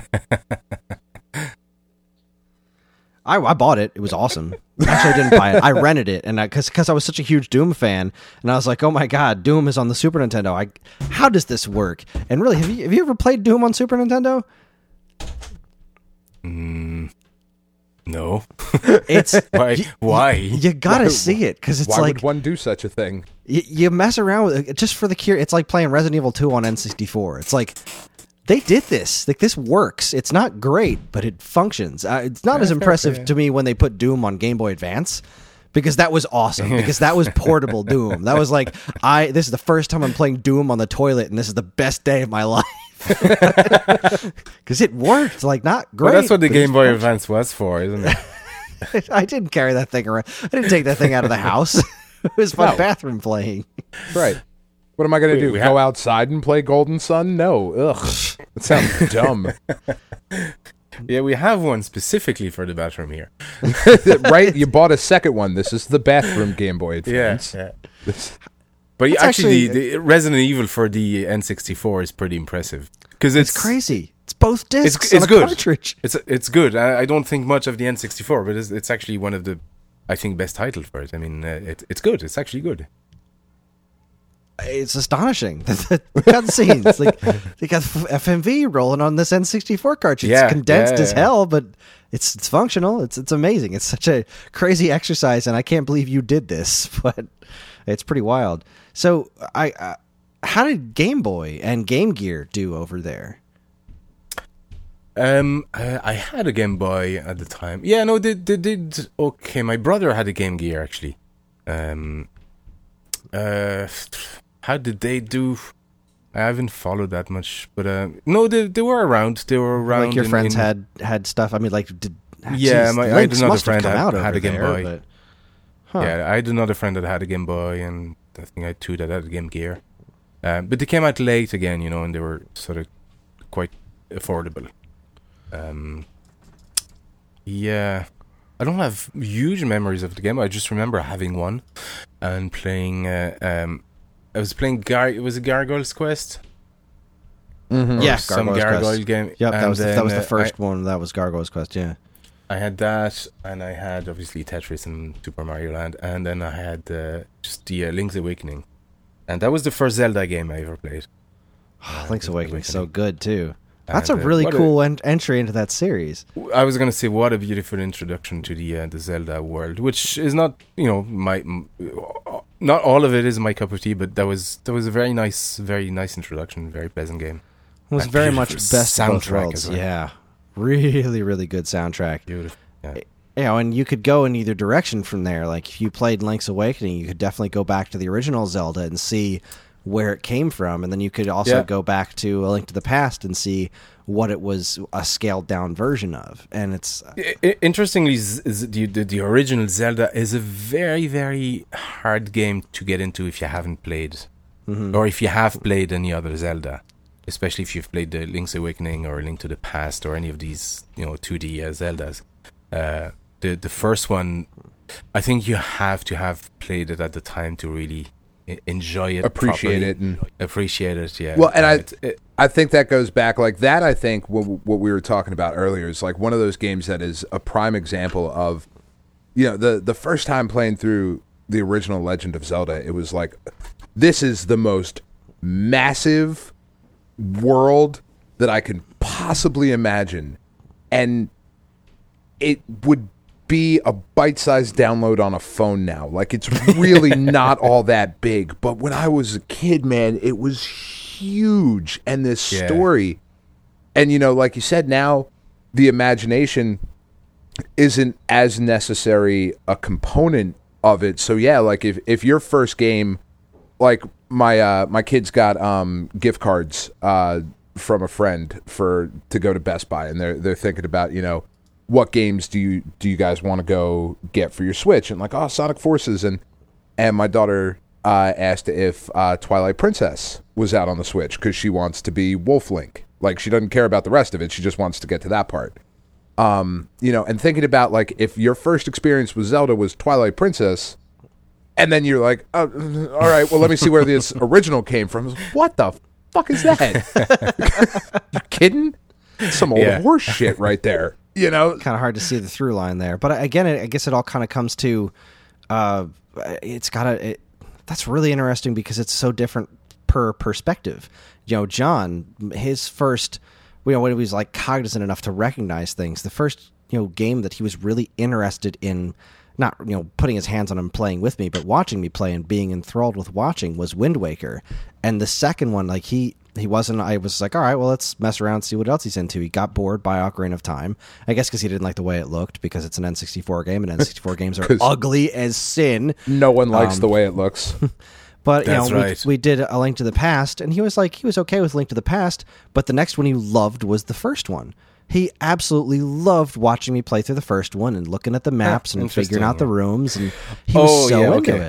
S2: I, I bought it. It was awesome. Actually, I didn't buy it. I rented it, and because because I was such a huge Doom fan, and I was like, oh my god, Doom is on the Super Nintendo. I how does this work? And really, have you have you ever played Doom on Super Nintendo?
S4: No.
S2: It's
S4: Why?
S2: you,
S4: Why?
S2: you gotta
S3: Why-
S2: see it because it's
S3: Why
S2: like
S3: would one do such a thing?
S2: you, you mess around with it just for the cure. It's like playing Resident Evil two on N sixty-four. It's like they did this. Like this works. It's not great, but it functions. Uh, it's not as impressive to me when they put Doom on Game Boy Advance. Because that was awesome. Because that was portable Doom. That was like I. This is the first time I'm playing Doom on the toilet, and this is the best day of my life. Because it worked. Like not great.
S4: Well, that's what the
S2: but
S4: Game
S2: it
S4: Boy
S2: functioned.
S4: Advance was for, isn't it?
S2: I didn't carry that thing around. I didn't take that thing out of the house. It was my
S3: No.
S2: bathroom playing.
S3: Right. What am I going to do?
S4: we
S3: Go
S4: have-
S3: outside and play Golden Sun? No. Ugh. That sounds dumb.
S4: Yeah, we have one specifically for the bathroom here.
S3: Right? You bought a second one. This is the bathroom Game Boy Advance.
S4: Yeah. yeah. But
S2: That's
S4: actually,
S2: actually-
S4: the, the Resident Evil for the N sixty-four is pretty impressive because it's,
S2: It's crazy. It's both discs
S4: It's,
S2: on
S4: it's
S2: a
S4: good.
S2: cartridge.
S4: It's it's good. I, I don't think much of the N sixty-four, but it's, it's actually one of the, I think, best titles for it. I mean, uh, it, it's good. It's actually good.
S2: It's astonishing. The cutscenes, like they got F M V rolling on this N sixty-four cartridge.
S4: Yeah,
S2: it's condensed
S4: yeah,
S2: as
S4: yeah.
S2: hell, but it's it's functional. It's it's amazing. It's such a crazy exercise, and I can't believe you did this, but it's pretty wild. So, I uh, how did Game Boy and Game Gear do over there?
S4: Um, I, I had a Game Boy at the time. Yeah, no, they, they did okay. My brother had a Game Gear actually. Um, uh, how did they do? I haven't followed that much, but uh, no, they they were around. They were around.
S2: Like your
S4: in-
S2: friends
S4: in-
S2: had had stuff. I mean, like did
S4: Yeah,
S2: geez,
S4: my- I had
S2: Lynx
S4: another
S2: must have
S4: friend
S2: come
S4: had-
S2: out
S4: had
S2: over
S4: a Game
S2: there,
S4: Boy.
S2: but- Huh.
S4: Yeah, I had another friend that had a Game Boy, and I think I had two that had a Game Gear. Um, but they came out late again, you know, and they were sort of quite affordable. Um, yeah, I don't have huge memories of the game. I just remember having one and playing. Uh, um, I was playing Gar. It was a Gargoyle's Quest.
S3: Mhm.
S4: Or
S2: Yeah,
S4: some
S2: Gargoyle's
S4: Gargoyle
S2: Quest.
S4: game.
S2: Yep, that
S4: And
S2: was the, that
S4: then,
S2: was the
S4: uh,
S2: first
S4: I-
S2: one. That was Gargoyle's Quest. Yeah.
S4: I had that, and I had obviously Tetris and Super Mario Land, and then I had uh, just the uh, Link's Awakening, and that was the first Zelda game I ever played. Uh,
S2: Link's Awakening so good too. That's
S4: And,
S2: a
S4: uh,
S2: really
S4: what a-
S2: cool en- entry into that series.
S4: I was gonna say, what a beautiful introduction to the uh, the Zelda world, which is not, you know, my m- not all of it is my cup of tea, but that was that was a very nice, very nice introduction, very pleasant game.
S2: It was
S4: And
S2: very much
S4: beautiful
S2: best of both
S4: soundtrack
S2: worlds.
S4: as well.
S2: Yeah, really, really good soundtrack.
S4: Beautiful. Yeah.
S2: You know, and you could go in either direction from there. Like if you played Link's Awakening, you could definitely go back to the original Zelda and see where it came from, and then you could also
S4: Yeah.
S2: go back to A Link to the Past and see what it was a scaled down version of. And it's
S4: I- I- Interestingly, z- z- the, the the original Zelda is a very very hard game to get into if you haven't played, or if you have played any other Zelda, especially if you've played the Link's Awakening or Link to the Past or any of these, you know, two D uh, Zeldas. Uh, the the first one, I think you have to have played it at the time to really e- enjoy it,
S3: Appreciate
S4: properly.
S3: it and-
S4: appreciate it. Yeah.
S3: Well, and I,
S4: It- it-
S3: I think that goes back like that. I think what what we were talking about earlier is like one of those games that is a prime example of, you know, the the first time playing through the original Legend of Zelda, it was like, this is the most massive world that I can possibly imagine, and it would be a bite-sized download on a phone now. Like, it's really not all that big. But when I was a kid, man, it was huge. And this
S4: Yeah.
S3: story, and, you know, like you said, now the imagination isn't as necessary a component of it. So, yeah, like, if, if your first game, like, my uh, my kids got um, gift cards uh, from a friend for to go to Best Buy, and they're they're thinking about, you know, what games do you do you guys want to go get for your Switch? And like, oh, Sonic Forces, and and my daughter uh, asked if uh, Twilight Princess was out on the Switch because she wants to be Wolf Link. Like, she doesn't care about the rest of it; she just wants to get to that part. Um, you know, and thinking about like if your first experience with Zelda was Twilight Princess, and then you're like, oh, all right, well, let me see where this original came from. What the fuck is that? You kidding? Some old
S4: Yeah.
S3: horse shit right there. You know,
S2: kind of hard to see the through line there. But again, I guess it all kind of comes to, uh, it's got to, it, that's really interesting because it's so different per perspective. You know, John, his first, you know, when he was like cognizant enough to recognize things, the first, you know, game that he was really interested in, not, you know, putting his hands on and playing with me, but watching me play and being enthralled with watching was Wind Waker. And the second one, like he, he wasn't, I was like, all right, well, let's mess around and see what else he's into. He got bored by Ocarina of Time, I guess because he didn't like the way it looked, because it's an N sixty-four game, and N sixty-four games are
S3: 'Cause-
S2: ugly as sin.
S3: no one likes
S2: Um,
S3: the way it looks.
S2: But, you
S4: That's
S2: know,
S4: right.
S2: we, we did A Link to the Past, and he was like, he was okay with Link to the Past, but the next one he loved was the first one. He absolutely loved watching me play through the first one and looking at the maps and
S4: interesting,
S2: figuring out the
S4: yeah.
S2: rooms, and he was
S4: Oh,
S2: so
S4: yeah,
S2: into
S4: okay.
S2: it.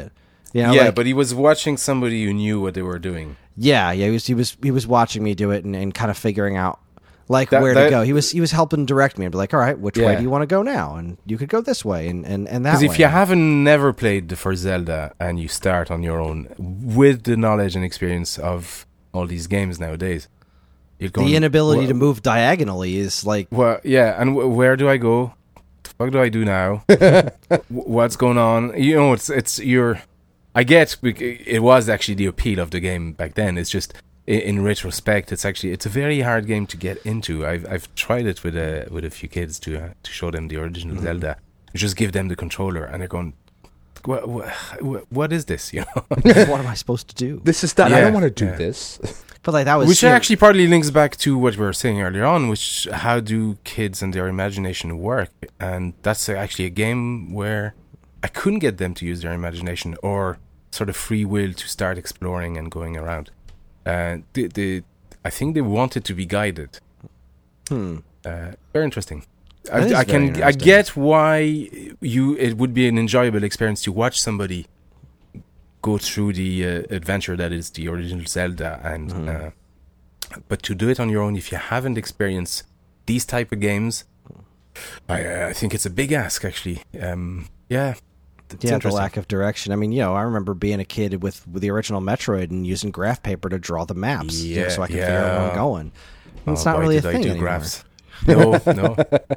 S2: You know,
S4: yeah,
S2: like-
S4: but he was watching somebody who knew what they were doing.
S2: Yeah, yeah, he was he was he was watching me do it and, and kind of figuring out like
S4: That-
S2: where
S4: that-
S2: to go. He was he was helping direct me and be like, all right, which way
S4: Yeah.
S2: do you want to go now? And you could go this way and and, and that
S4: Because
S2: way.
S4: if you haven't never played the first Zelda and you start on your own with the knowledge and experience of all these games nowadays, you're going,
S2: the inability
S4: "Wha-
S2: to move diagonally is like
S4: Well, yeah, and w- where do I go? The fuck do I do now? W- What's going on? You know, it's it's your. I get bec- it was actually the appeal of the game back then. It's just i- in retrospect, it's actually it's a very hard game to get into. I've I've tried it with a with a few kids to uh, to show them the original
S2: Mm-hmm.
S4: Zelda. You just give them the controller and they're going, what what, what is this? You know.
S2: what am I supposed to do?
S3: This is done. I
S4: Yeah,
S3: don't want to do
S4: yeah.
S3: this.
S2: But like that was
S4: Which
S2: you know,
S4: actually partly links back to what we were saying earlier on, which how do kids and their imagination work? And that's actually a game where I couldn't get them to use their imagination or sort of free will to start exploring and going around. Uh, the, the, I think they wanted to be guided.
S2: Hmm.
S4: Uh, very interesting.
S2: That is
S4: I, I
S2: very
S4: can I
S2: interesting.
S4: get why you it would be an enjoyable experience to watch somebody go through the uh, adventure that is the original Zelda, and
S2: Mm-hmm.
S4: uh, but to do it on your own, if you haven't experienced these type of games, I, uh, I think it's a big ask. Actually, um, yeah, it's
S2: yeah, the
S4: interesting.
S2: lack of direction. I mean, you know, I remember being a kid with, with the original Metroid and using graph paper to draw the maps, you know,
S4: Yeah,
S2: so I can figure out where
S4: yeah.
S2: I'm going.
S4: Oh,
S2: It's not
S4: boy,
S2: really a
S4: did I
S2: thing
S4: do
S2: anymore.
S4: graphs. No, no.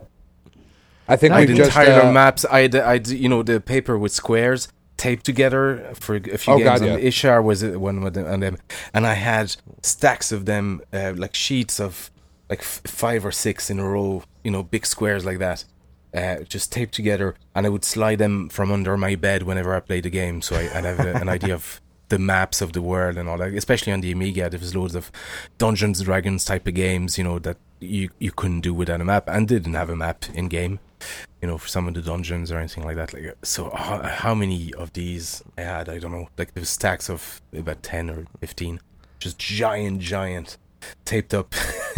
S3: I think
S4: I
S3: we
S4: did
S3: just
S4: entire
S3: uh,
S4: maps. I had, I had, you know, the paper with squares taped together for a few
S3: Oh,
S4: games.
S3: God,
S4: and
S3: yeah.
S4: Ishar was it- one of them, and them, and I had stacks of them, uh, like sheets of like f- five or six in a row. You know, big squares like that, uh, just taped together, and I would slide them from under my bed whenever I played the game, so I, I'd have a, an idea of the maps of the world and all that. Especially on the Amiga, there was loads of Dungeons and Dragons type of games, you know, that you you couldn't do without a map, and didn't have a map in game. You know, for some of the dungeons or anything like that. Like, so how, how many of these I had? I don't know. Like, there was stacks of about ten or fifteen, just giant, giant, taped up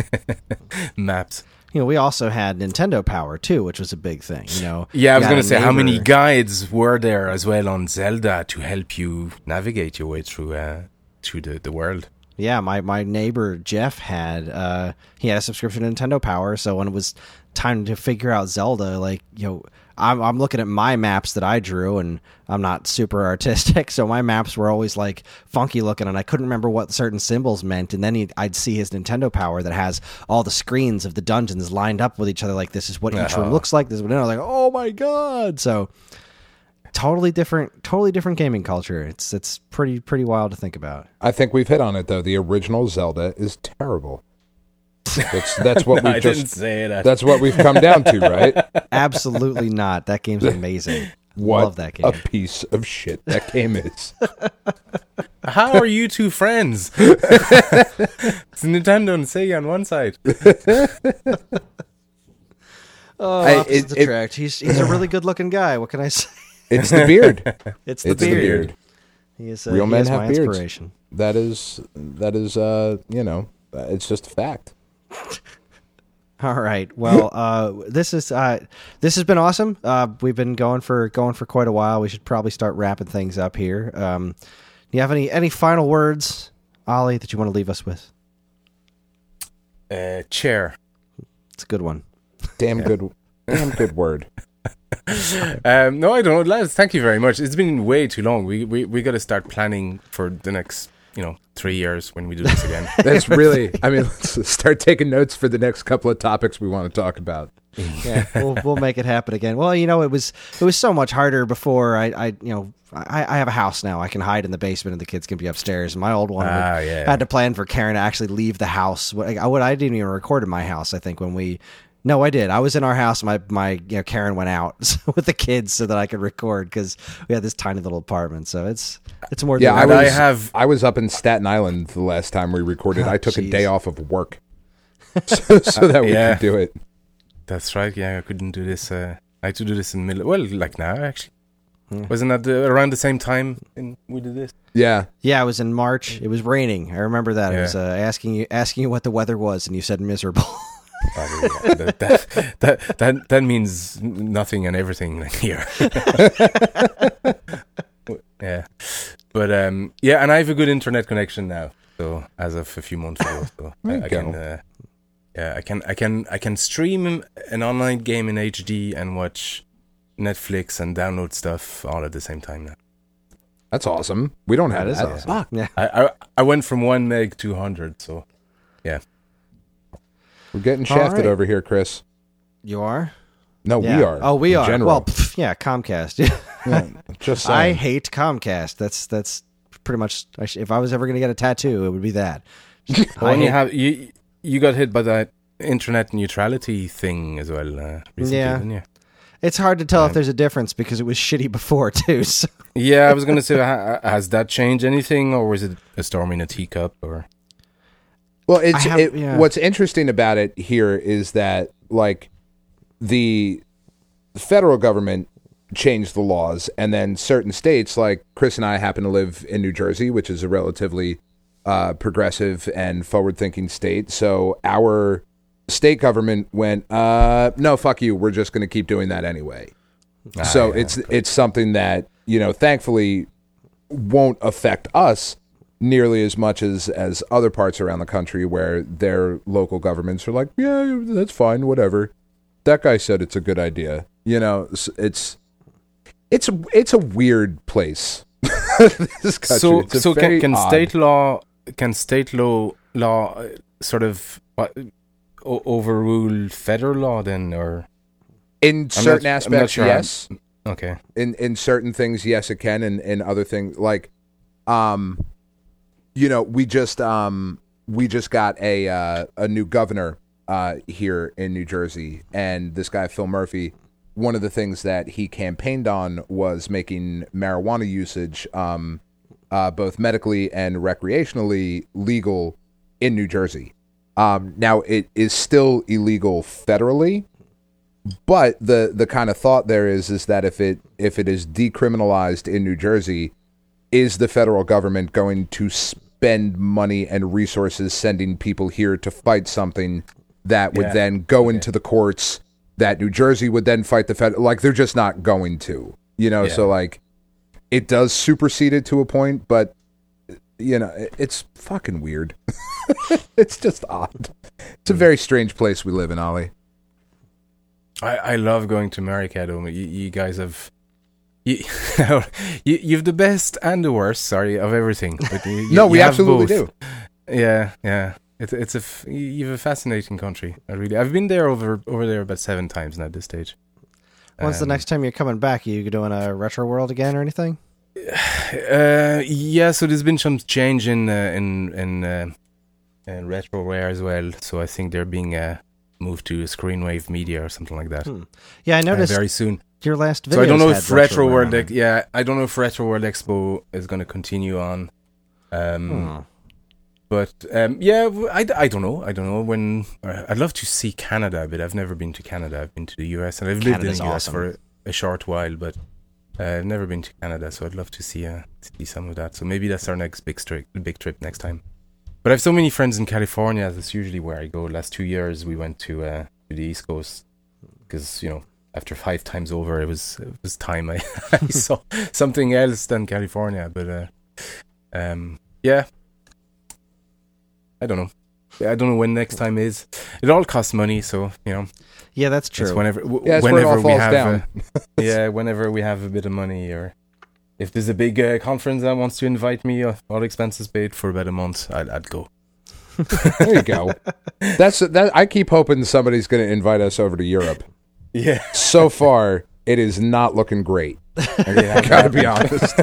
S4: maps.
S2: You know, we also had Nintendo Power too, which was a big thing. You know,
S4: Yeah, I
S2: You
S4: was
S2: got
S4: going
S2: a
S4: to say, how many
S2: neighbor-
S4: guides were there as well on Zelda to help you navigate your way through uh, through the, the world?
S2: Yeah, my, my neighbor Jeff had uh, he had a subscription to Nintendo Power, so when it was time to figure out Zelda, like, you know, I'm I'm looking at my maps that I drew, and I'm not super artistic, so my maps were always like funky looking, and I couldn't remember what certain symbols meant. And then he, I'd see his Nintendo Power that has all the screens of the dungeons lined up with each other, like this is what each
S4: Uh-huh.
S2: room looks like. This is what, and I was like, oh my god! So totally different, totally different gaming culture. It's it's pretty pretty wild to think about.
S3: I think we've hit on it though. The original Zelda is terrible. That's that's what
S4: No,
S3: we
S4: I
S3: just.
S4: didn't say that.
S3: That's what we've come down to, right?
S2: Absolutely not. That game's amazing.
S3: What
S2: Love that game.
S3: a piece of shit that game is.
S4: How are you two friends? It's Nintendo and Sega on one side.
S2: Oh,
S3: I-
S2: opposites
S3: it- it-
S2: attract. He's he's a really good looking guy. What can I say?
S3: It's the beard.
S2: It's the
S3: It's the
S2: beard.
S3: beard.
S2: He is, uh,
S3: Real
S2: he
S3: men
S2: is
S3: have
S2: my
S3: beards.
S2: inspiration.
S3: That is that is uh you know uh, it's just a fact.
S2: All right. Well, uh, this is uh, this has been awesome. Uh, we've been going for going for quite a while. We should probably start wrapping things up here. Um, do you have any any final words, Ollie, that you want to leave us with?
S4: Uh, chair.
S2: It's a good one.
S3: Damn good, damn good word.
S4: Um, no, I don't know, lads. Thank you very much. It's been way too long. We we we got to start planning for the next, you know, three years when we do this again.
S3: That's really. I mean, let's start taking notes for the next couple of topics we want to talk about.
S2: Yeah, we'll we'll make it happen again. Well, you know, it was it was so much harder before. I, I you know, I, I have a house now. I can hide in the basement, and the kids can be upstairs. And my old one,
S4: Ah,
S2: would-
S4: yeah.
S2: I had to plan for Karen to actually leave the house. What I, what I didn't even record in my house. I think when we. No, I did. I was in our house. My my you know Karen went out with the kids so that I could record because we had this tiny little apartment. So it's it's more.
S3: Yeah,
S2: than
S3: I
S4: And
S3: was.
S4: I have-
S3: I was up in Staten Island the last time we recorded. I took
S2: jeez.
S3: a day off of work so, so that we
S4: Yeah.
S3: could do it.
S4: That's right. Yeah, I couldn't do this. Uh, I had to do this in the middle. Well, like now, actually. Wasn't that the, around the same time in, we did this?
S3: Yeah,
S2: Yeah, it was in March. It was raining. I remember that. I
S4: Yeah.
S2: was uh, asking you asking you what the weather was, and you said miserable.
S4: Probably, yeah. that, that, that, that, that means nothing and everything here. Yeah, but um, yeah, and I have a good internet connection now. So as of a few months ago, so I, I can, uh, yeah, I can, I can, I can stream an online game in H D and watch Netflix and download stuff all at the same time now.
S3: That's awesome. We don't have
S2: That is
S3: that.
S2: awesome.
S3: Fuck.
S2: Yeah.
S4: I, I, I went from one meg to hundred, so yeah.
S3: We're getting
S2: All
S3: shafted
S2: right.
S3: over here, Chris.
S2: You are?
S3: No,
S2: Yeah.
S3: we are.
S2: Oh, we
S3: in
S2: are.
S3: General.
S2: Well, pff, yeah, Comcast.
S3: Yeah, just
S2: I
S3: saying.
S2: hate Comcast. That's that's pretty much. I sh- If I was ever going to get a tattoo, it would be that.
S4: Well,
S2: I
S4: and you
S2: hate-
S4: have you you got hit by that internet neutrality thing as well uh, recently,
S2: Yeah.
S4: didn't you?
S2: It's hard to tell
S4: Yeah.
S2: if there's a difference because it was shitty before too. So.
S4: Yeah, I was going to say, ha- has that changed anything, or was it a storm in a teacup? Or
S3: Well, it's
S2: I have-
S3: it,
S2: yeah.
S3: what's interesting about it here is that like the federal government changed the laws, and then certain states, like Chris and I happen to live in New Jersey, which is a relatively uh, progressive and forward-thinking state. So our state government went, uh, "No, fuck you. We're just going to keep doing that anyway."
S4: Ah,
S3: so
S4: yeah.
S3: it's it's something that, you know, thankfully won't affect us nearly as much as as other parts around the country where their local governments are like, yeah, that's fine, whatever. That guy said it's a good idea. You know, it's it's it's a, it's a weird place. This country.
S4: so
S3: It's a
S4: so can,
S3: very
S4: can
S3: odd-
S4: state law can state law law uh, sort of uh, o- overrule federal law then, or
S3: in
S4: I'm
S3: certain
S4: not- I'm
S3: aspects,
S4: not sure.
S3: yes.
S4: okay?
S3: in in certain things, yes, it can, and in other things, like, um, you know, we just um we just got a uh, a new governor uh here in New Jersey, and this guy Phil Murphy. One of the things that he campaigned on was making marijuana usage, um, uh, both medically and recreationally, legal in New Jersey. Um, now, it is still illegal federally. But the, the kind of thought there is is that if it if it is decriminalized in New Jersey, is the federal government going to spend money and resources sending people here to fight something that would
S4: Yeah.
S3: then go into the courts, that New Jersey would then fight the fed? Like, they're just not going to, you know.
S4: Yeah.
S3: So like, it does supersede it to a point, but you know, it, it's fucking weird. It's just odd. It's a very strange place we live in, Ollie.
S4: I, I love going to America though. You, you guys have you, you you've the best and the worst, sorry, of everything. But you, you,
S3: No,
S4: you
S3: we
S4: have
S3: absolutely
S4: both.
S3: do.
S4: Yeah, yeah. It's it's a f- you have a fascinating country. I really I've been there over over there about seven times now at this stage.
S2: When's the
S4: Um,
S2: next time you're coming back? Are you doing a retro world again or anything?
S4: Uh, yeah. So there's been some change in uh, in in uh, in retroware as well. So I think they're being uh, moved to Screenwave Media or something like that.
S2: Hmm. Yeah, I
S4: Uh,
S2: noticed
S4: very soon.
S2: your last video.
S4: So I don't know if Retro World, Ex- yeah, I don't know if Retro World Expo is going to continue on. Um,
S2: Hmm.
S4: But um, yeah, w- I, d- I don't know. I don't know when. Uh, I'd love to see Canada, but I've never been to Canada. I've been to the U S and I've lived
S2: Canada's
S4: in the U S
S2: awesome.
S4: for a, a short while, but uh, I've never been to Canada. So I'd love to see uh, see some of that. So maybe that's our next big trip, big trip next time. But I have so many friends in California. That's usually where I go. Last two years we went to uh, to the East Coast because you know after five times over it was it was time I, I saw something else than California. But uh, um, yeah. I don't know. Yeah, I don't know when next time is. It all costs money, so you know.
S2: Yeah, that's
S4: It's
S2: true.
S4: whenever, w-
S3: Yeah, it's where it
S4: whenever
S3: all
S4: we
S3: falls
S4: have,
S3: down.
S4: uh, yeah, whenever we have a bit of money, or if there's a big uh, conference that wants to invite me, uh, all expenses paid for about a month, I'd, I'd go.
S3: There you go. That's that. I keep hoping somebody's going to invite us over to Europe.
S4: Yeah,
S3: So far, it is not looking great. I gotta be honest.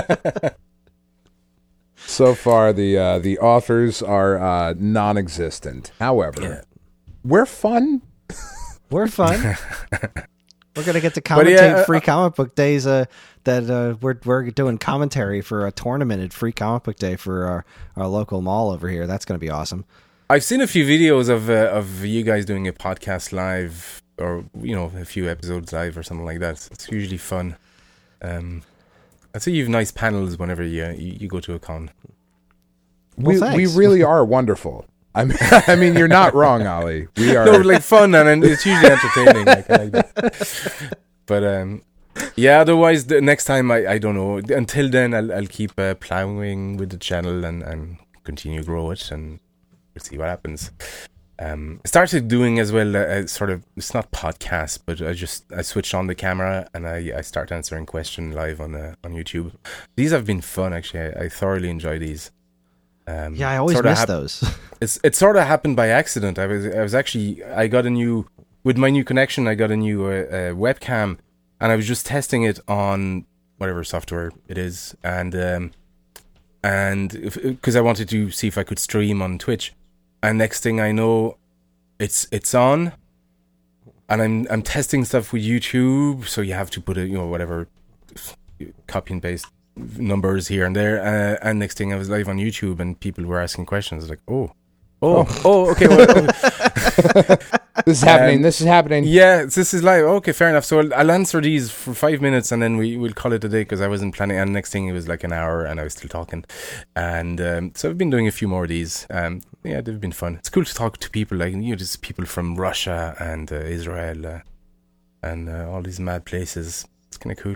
S3: So far, the uh, the offers are uh, non-existent. However,
S4: Yeah.
S3: we're fun.
S2: We're fun. We're gonna get to
S4: But
S2: commentate
S4: yeah, uh,
S2: free comic book days. Uh, that uh, we're we're doing commentary for a tournament at Free Comic Book Day for our, our local mall over here. That's gonna be awesome.
S4: I've seen a few videos of uh, of you guys doing a podcast live, or you know, a few episodes live or something like that. It's usually fun. Um, I'd say you have nice panels whenever you you, you go to a con.
S2: Well,
S3: we we
S2: thanks.
S3: really are wonderful. I mean, I mean, you're not wrong, Ollie. We are.
S4: No, like fun and, and it's usually entertaining. Like, I like that. But um, Yeah, otherwise, the next time, I, I don't know. Until then, I'll, I'll keep uh, plowing with the channel and, and continue grow it, and we'll see what happens. Um, I started doing as well, uh, sort of, it's not podcast, but I just, I switched on the camera and I, I start answering questions live on uh, on YouTube. These have been fun, actually. I, I thoroughly enjoy these. Um,
S2: Yeah, I always
S4: sorta
S2: miss
S4: hap-
S2: those.
S4: It's It sort of happened by accident. I was, I was actually, I got a new, with my new connection, I got a new uh, uh, webcam. And I was just testing it on whatever software it is, and um, and because I wanted to see if I could stream on Twitch. And next thing I know, it's it's on, and I'm I'm testing stuff with YouTube. So you have to put a you know whatever copy and paste numbers here and there. Uh, and next thing I was live on YouTube, and people were asking questions like, oh, oh, oh, oh okay. Well,
S3: This is happening.
S4: Um,
S3: this is happening.
S4: Yeah, this is live. Okay, fair enough. So I'll, I'll answer these for five minutes and then we will call it a day because I wasn't planning. And next thing it was like an hour and I was still talking. And um, so I've been doing a few more of these. Um, yeah, they've been fun. It's cool to talk to people like, you know, just people from Russia and uh, Israel uh, and uh, all these mad places. It's kind of cool.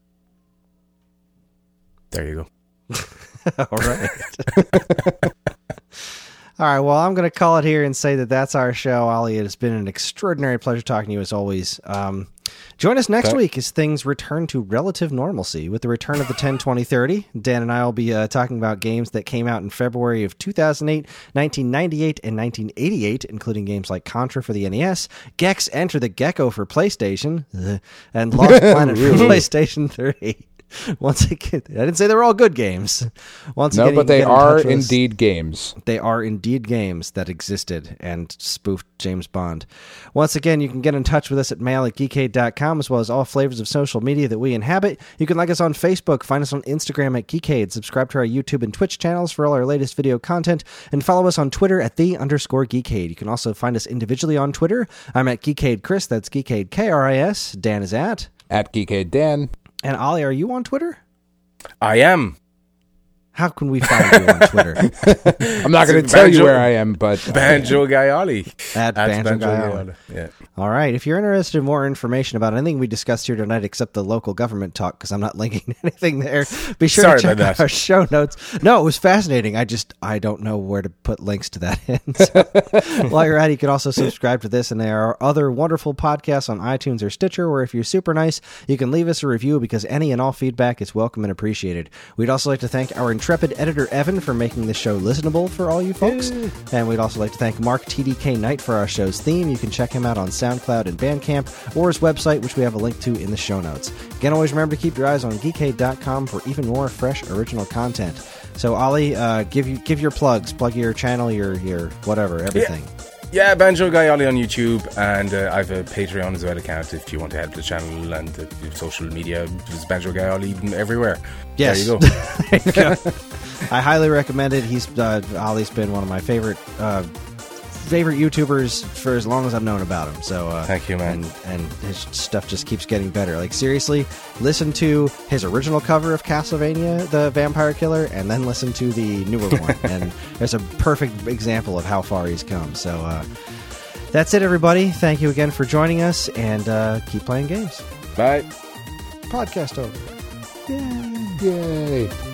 S4: There you go.
S2: All right. All right, well, I'm going to call it here and say that that's our show. Ollie, it has been an extraordinary pleasure talking to you as always. Um, join us next
S4: Okay.
S2: week as things return to relative normalcy with the return of the ten twenty thirty. Dan and I will be uh, talking about games that came out in February of two thousand eight, nineteen ninety-eight, and nineteen eighty-eight, including games like Contra for the N E S, Gex Enter the Gecko for PlayStation, and Lost Planet for PlayStation three. Once again, I didn't say they were all good games. Once
S3: No,
S2: again, you
S3: but
S2: can
S3: they
S2: get in
S3: are
S2: touch with us.
S3: indeed games.
S2: They are indeed games that existed and spoofed James Bond. Once again, you can get in touch with us at mail at geekade dot com, as well as all flavors of social media that we inhabit. You can like us on Facebook, find us on Instagram at Geekade, subscribe to our YouTube and Twitch channels for all our latest video content, and follow us on Twitter at the underscore Geekade. You can also find us individually on Twitter. I'm at Geekade Chris, that's Geekade K R I S. Dan is at.
S3: At Geekade Dan.
S2: And Ollie, are you on Twitter?
S4: I am.
S2: How can we find you on Twitter?
S3: I'm not going to tell you
S4: Banjo-
S3: where I am, but
S4: Banjo Guy Ollie.
S2: At Banjo Guy Ollie.
S4: Yeah.
S2: All right. If you're interested in more information about anything we discussed here tonight, except the local government talk, because I'm not linking anything there, be sure
S4: Sorry
S2: to check
S4: about
S2: out
S4: that.
S2: our show notes. No, it was fascinating. I just I don't know where to put links to that in. So, while you're at it, you can also subscribe to this, and there are other wonderful podcasts on iTunes or Stitcher, where if you're super nice, you can leave us a review because any and all feedback is welcome and appreciated. We'd also like to thank our intrepid editor, Evan, for making the show listenable for all you folks. And we'd also like to thank Mark T D K Knight for our show's theme. You can check him out on SoundCloud and Bandcamp, or his website, which we have a link to in the show notes. Again, always remember to keep your eyes on geekade dot com for even more fresh original content. So, Ollie, uh, give you give your plugs, plug your channel, your your whatever, everything.
S4: Yeah, Banjo Guy Ollie on YouTube, and uh, I have a Patreon as well account if you want to help the channel, and uh, social media. It's Banjo Guy Ollie everywhere.
S2: Yes.
S4: There you go.
S2: There you go. I highly recommend it. He's uh, Ollie's been one of my favorite uh, favorite YouTubers for as long as I've known about him. So uh,
S4: Thank you, man.
S2: And, and his stuff just keeps getting better. Like, seriously, listen to his original cover of Castlevania, The Vampire Killer, and then listen to the newer one. And there's a perfect example of how far he's come. So uh, that's it, everybody. Thank you again for joining us, and uh, keep playing games.
S4: Bye.
S2: Podcast over.
S3: yay.